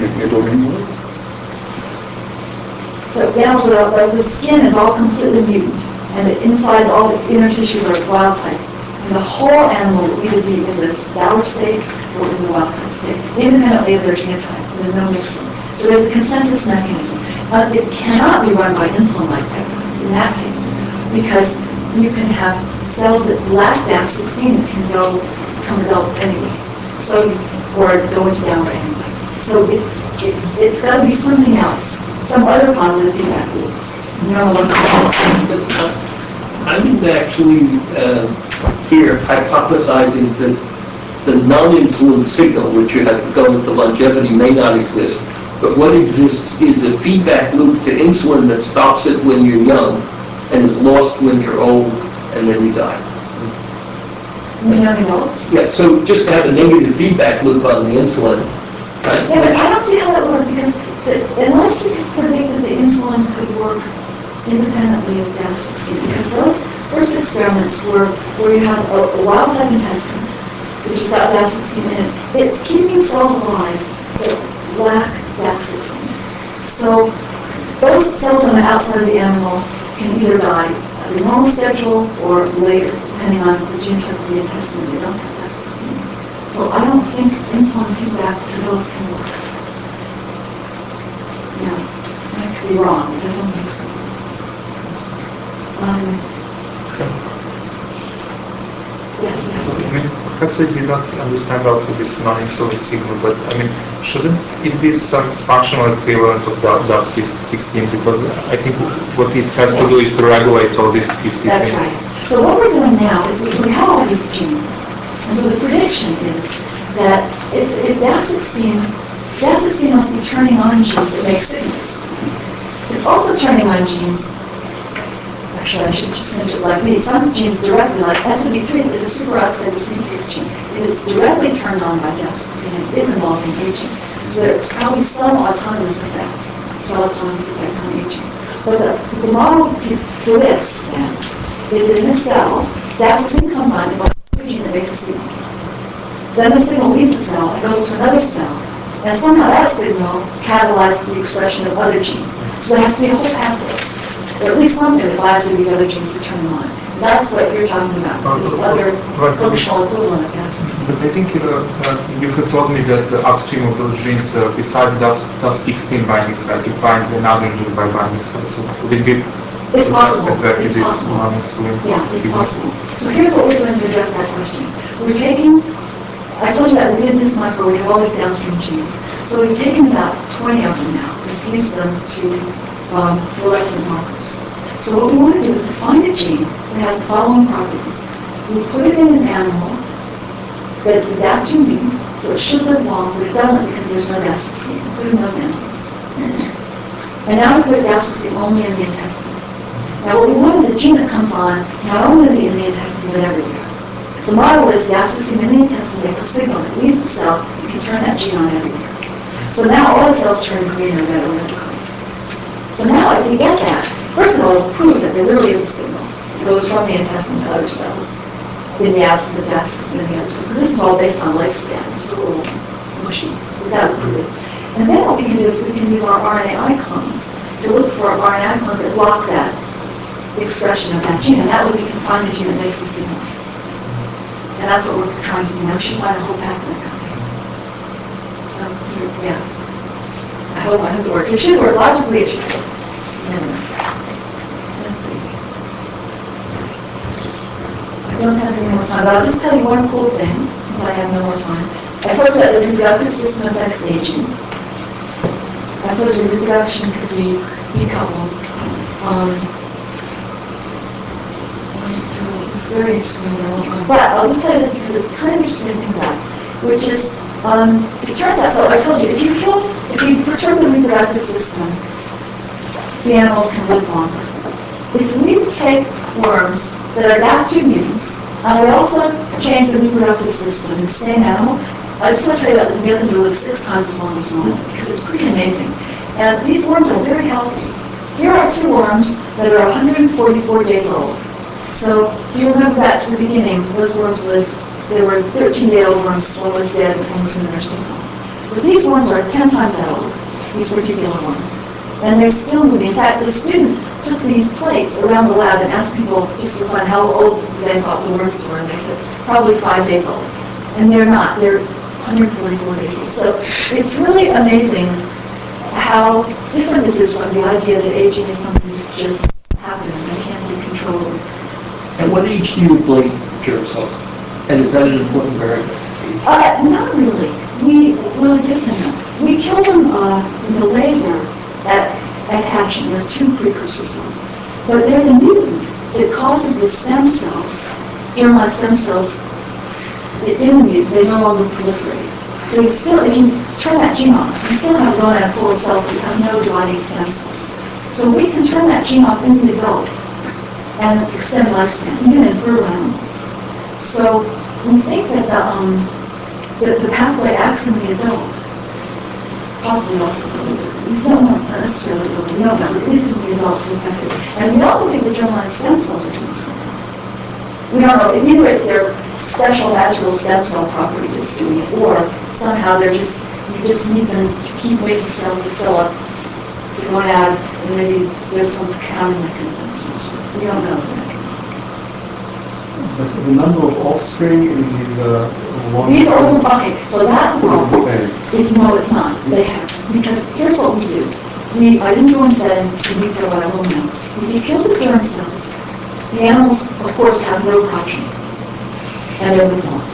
so animals where the skin is all completely mutant, and the insides, all the inner tissues are wild type. And the whole animal will either be in this Dower state or in the wild type state, independently of their genotype. There's no mixing. So there's a consensus mechanism. It cannot be run by insulin-like peptides in that case, because you can have cells that lack DAP16 that can go become adults anyway, so or go into Dower anyway. So it's got to be something else, some other positive feedback loop.
I'm actually here hypothesizing that the non-insulin signal, which you have to go into longevity, may not exist. But what exists is a feedback loop to insulin that stops it when you're young and is lost when you're old and then you die.
In young adults?
Yeah, so just to have a negative feedback loop on the insulin. Right?
Yeah, but I don't see how that would work, because unless you can predict that the insulin could work independently of DAP16, because those first experiments where you have a wild type intestine, which has got DAP16 in it, it's keeping cells alive that lack DAP16. So those cells on the outside of the animal can either die at the normal schedule or later, depending on the genotype of the intestine. They don't have DAP16. So I don't think insulin feedback for those can work. Yeah, I could be wrong, but I don't think so. Yes.
Perhaps I did not understand well this non-insulin signal, but shouldn't it be some functional equivalent of DAP16? Because I think what it has to do is to regulate all these 50
That's
things.
right. So what we're doing now is we have all these genes, and so the prediction is that if DAP16 must be turning on genes that make signals. It's also turning on genes. Actually, I should just finish it like these. Some genes directly, like SOD3 is a superoxide dismutase gene. If it's directly turned on by DAP16, it is involved in aging. So there's probably some autonomous effect on aging. But the model for this, then, is that in this cell, DAP16 comes on and a gene that makes a signal. Then the signal leaves the cell and goes to another cell. And somehow that signal catalyzes the expression of other genes. So there has to be a whole pathway, or at least something that binds to these other genes to turn them on. That's what you're talking about, this other functional equivalent of DAP16.
But I think you have told me that upstream of those genes, besides DAP16 binding site, you find another gene by binding site. So would it be
it's possible.
Exactly
it's
this
possible. Yeah, it's possible. So here's what we're doing to address that question. We're taking, I told you that we did this micro, we have all these downstream genes. So we've taken about 20 of them now and fused them to fluorescent markers. So what we want to do is to find a gene that has the following properties. We put it in an animal that it's a DAP2 mutant, so it should live long, but it doesn't because there's no DAP16. Put it in those animals. And now we put DAP16 only in the intestine. Now what we want is a gene that comes on not only in the intestine but everywhere. So the model is DAP16 in the intestine makes a signal that leaves the cell and can turn that gene on everywhere. So now all the cells turn green or red or whatever. So now if we get that, first of all, prove that there really is a signal. It goes from the intestine to other cells in the absence of DAP16 in the other cells. Because this is all based on lifespan, which is a little mushy. But that would prove it. And then what we can do is we can use our RNAi clones to look for RNAi clones that block that expression of that gene. And that way we can find the gene that makes the signal. And that's what we're trying to do now. We should find a whole pathway out there. So, yeah. I hope it works. It should work. Logically, it should work. Let's see. I don't have any more time, but I'll just tell you one cool thing, since I have no more time. I told you that the reproductive system affects aging. I told you reproduction could be decoupled. It's very interesting. But I'll just tell you this because it's kind of interesting to think about, which is, it turns out, so I told you, if you perturb the reproductive system, the animals can live longer. If we take worms that are DAP2 mutants, and we also change the reproductive system in the same animal, I just want to tell you that we can get them to live 6 times as long as normal, because it's pretty amazing. And these worms are very healthy. Here are 2 worms that are 144 days old. So if you remember back to the beginning, those worms lived, they were 13-day-old worms, one was dead, one was in the nursing home. But these worms are 10 times that old, these particular ones. And they're still moving. In fact, the student took these plates around the lab and asked people, just for fun, how old they thought the worms were, and they said, probably 5 days old. And they're not, they're 144 days old. So it's really amazing how different this is from the idea that aging is something that just happens and can't be controlled.
At what age do you ablate germ cells? And is that an important variable?
Not really. Well, yes and no. We kill them with a laser at hatching. There are 2 precursor cells. But there's a mutant that causes the stem cells, germline stem cells, in the mutant, they no longer proliferate. So you still, if you turn that gene off, you still have a gonad full of cells that have no dividing stem cells. So we can turn that gene off in the adult and extend lifespan, even in fertile animals. So we think that the pathway acts in the adult, possibly also we don't know necessarily what we know about, but at least in the adult to affect it. And we also think the germline stem cells are doing something. We don't know, either it's their special magical stem cell property that's doing it, or somehow you just need them to keep making cells to fill up the gonad, and maybe there's some counting mechanism of some sort. We don't know the mechanism.
But the number of offspring in
these are all okay, so that's a problem. No, it's not. They have, because here's what we do. I didn't go into that in detail, but I will now. If you kill the germ cells, the animals, of course, have no progeny, and they live long.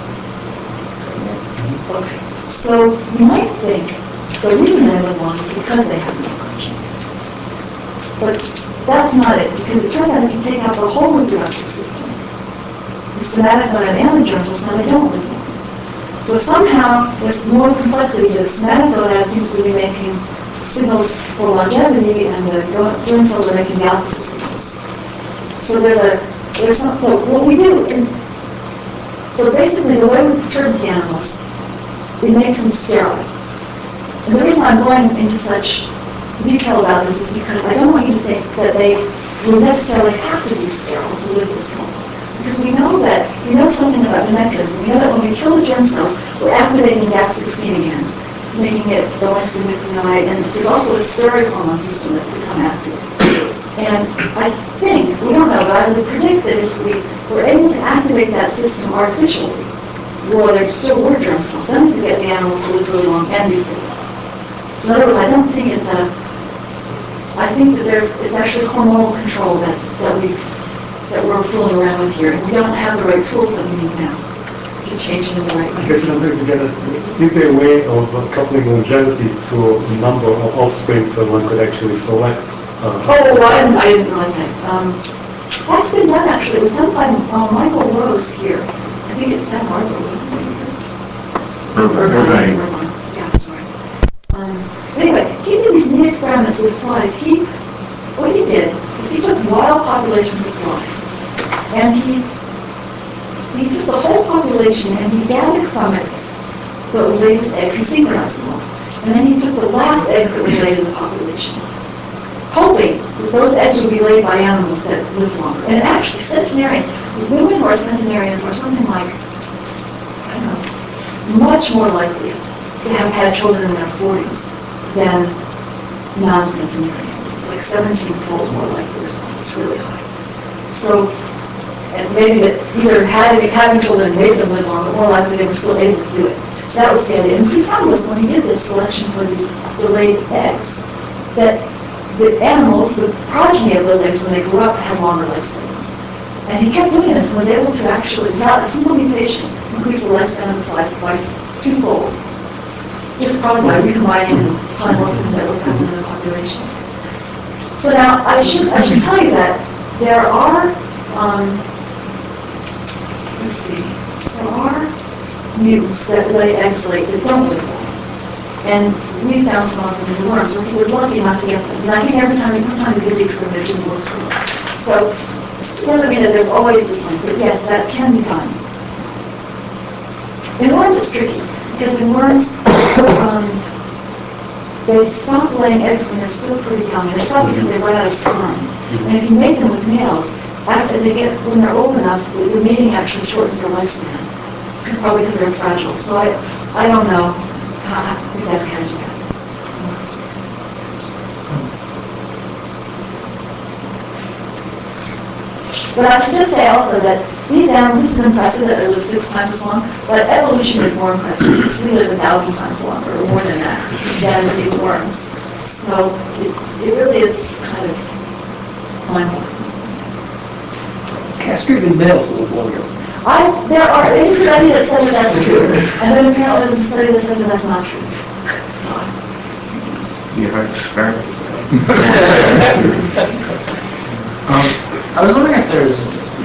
Okay, so you might think the reason they live long is because they have no progeny. But that's not it, because it turns out if you take out the whole reproductive system, the somatic gonad and the germ cells, now they don't live long. So somehow there's more complexity. The somatic gonad seems to be making signals for longevity, and the germ cells are making the opposite signals. So so what we do, so basically the way we perturb the animals, it makes them sterile. And the reason I'm going into such detail about this is because I don't want you to think that they will necessarily have to be sterile to live this long. Because we know something about the mechanism. We know that when we kill the germ cells, we're activating DAP16 again, making it go into the nuclei, and there's also a steroid hormone system that's become active. And I think, we don't know, but I would predict that if we were able to activate that system artificially, well, there still were germ cells, then we could get the animals to live really long and be pretty long. So in other words, I don't think I think that it's actually hormonal control that we're fooling around with here. And we don't have the right tools that we need now to change it in the right way.
I guess I'm trying to get is there a way of coupling longevity to a number of offspring so one could actually select?
I didn't realize that. That's been done actually. It was done by Michael Rose here. I think it's San Marco, wasn't it? Irvine. Yeah, sorry. Anyway, he did these neat experiments with flies. What he did is he took wild populations of flies, and he took the whole population and he gathered from it the latest eggs. He synchronized them all. And then he took the last eggs that were laid in the population, hoping that those eggs would be laid by animals that live longer. And actually, centenarians, women who are centenarians are something like, I don't know, much more likely to have had children in their 40s than non-centenarians. It's like 17-fold more likely or something. It's really high. So, and maybe that either having children made them live longer, more likely they were still able to do it. So that was the idea. And what he found was when he did this selection for these delayed eggs, that the animals, the progeny of those eggs when they grew up, had longer lifespans. And he kept doing this and was able to actually, without a single mutation, increase the lifespan of the flies by twofold. Just probably by recombining polymorphisms that were present in the population. So now, I should tell you that there are, there are mutants that lay eggs late that don't live long. And we found some of them in the worms, so he was lucky enough to get those. And I think every time, sometimes we get the experimentation works. So it doesn't mean that there's always this link, but yes, that can be done. In worms, it's tricky, because in worms, they stop laying eggs when they're still pretty young, and they stop because they run out of sperm. And if you make them with males, when they're old enough, the mating actually shortens their lifespan, probably because they're fragile. So I don't know exactly how to do that. But I should just say also that these animals, this is impressive that they live 6 times as long, but evolution is more impressive because we live 1,000 times longer, or more than that, than these worms. So it really is kind of mind-blowing.
Castrated males live longer.
There's a study that says that that's true, and then apparently there's a study that says that that's not true. So.
You heard experiments. I was wondering if there's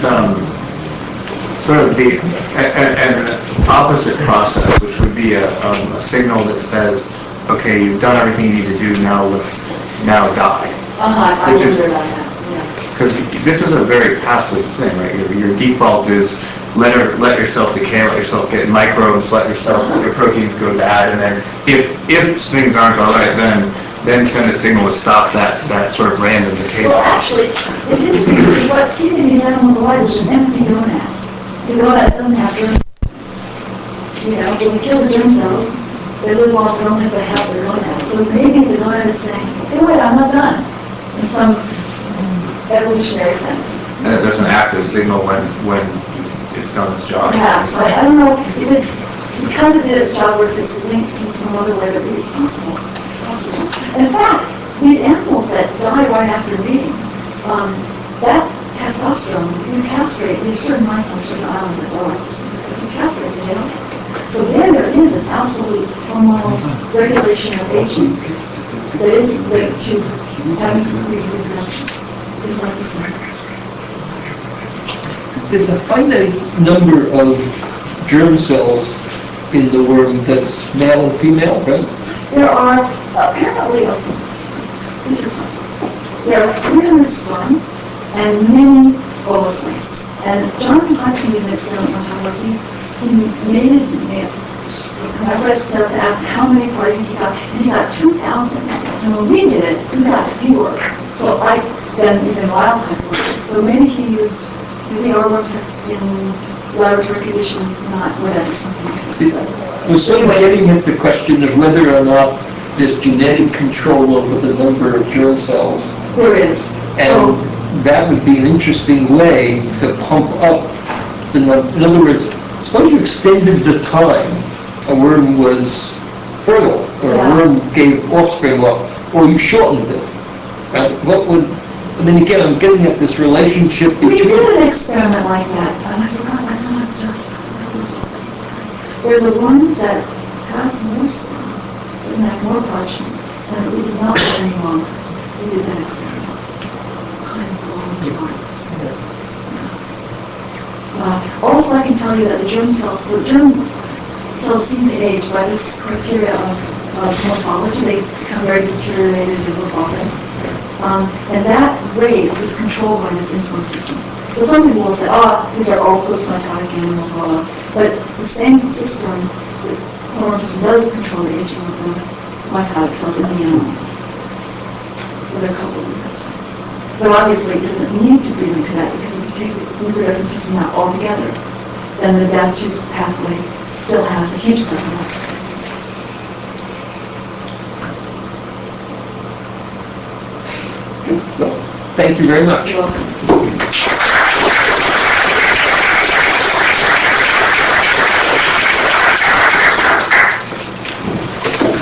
sort of an opposite process, which would be a signal that says, okay, you've done everything you need to do, now die.
I wonder about that.
Because this is a very passive thing, right? Your default is let yourself decay, let yourself get microbes, let your proteins go bad, and then if things aren't all right, then send a signal to stop that sort of random decay.
Well, actually, it's interesting because what's keeping these animals alive is an empty gonad. The gonad doesn't have germ cells. You know, when we kill the germ cells, they live long, they don't have to have the gonad. So maybe the gonad is saying, hey, wait, I'm not done, in some evolutionary sense.
And there's an active signal when it's done its job.
Perhaps. I don't know if it's because it did its job or if it's linked in some other way, but it's possible. It's possible. In fact, these animals that die right after mating, that's testosterone. If you castrate, there's certain mice on certain islands that don't. If you castrate, they don't. So there is an absolute hormonal regulation of aging that is linked to having reproduction. It's like you said.
There's a finite number of germ cells in the worm that's male and female, right?
There are apparently, there are 300 sperm and many oocytes. And John Hodgkin did an experiment one time where he made it male. And I first to ask how many parties he got, and he got 2,000. And when we did it, we got fewer. So than even wild type worms. So maybe he used, maybe our worms in laboratory conditions, not whatever, something like that.
We're sort of getting at the question of whether or not there's genetic control over the number of germ cells.
There is.
And that would be an interesting way to pump up the number. In other words, suppose you extended the time a worm was fertile, or a worm gave offspring, or you shortened it. What would, I mean, again, I'm getting at this relationship between...
We did an experiment like that, and I forgot, I don't have just, there's a worm that has more sperm, and have more progeny, and it did not live any longer. We did that experiment. Kind of long time. Also, I can tell you that the germ cells seem to age by this criteria of morphology. They become very deteriorated and evolving. And that rate is controlled by this insulin system. So some people will say, these are all post-mitotic animals, blah, blah. But the same system, the hormone system, does control the aging of the mitotic cells in the animal. So there are a couple of different things. But obviously, it doesn't need to be linked to that, because if you take the reproductive system out altogether, then the DAP2 pathway still has a huge part of it.
Thank you very much.
You're welcome.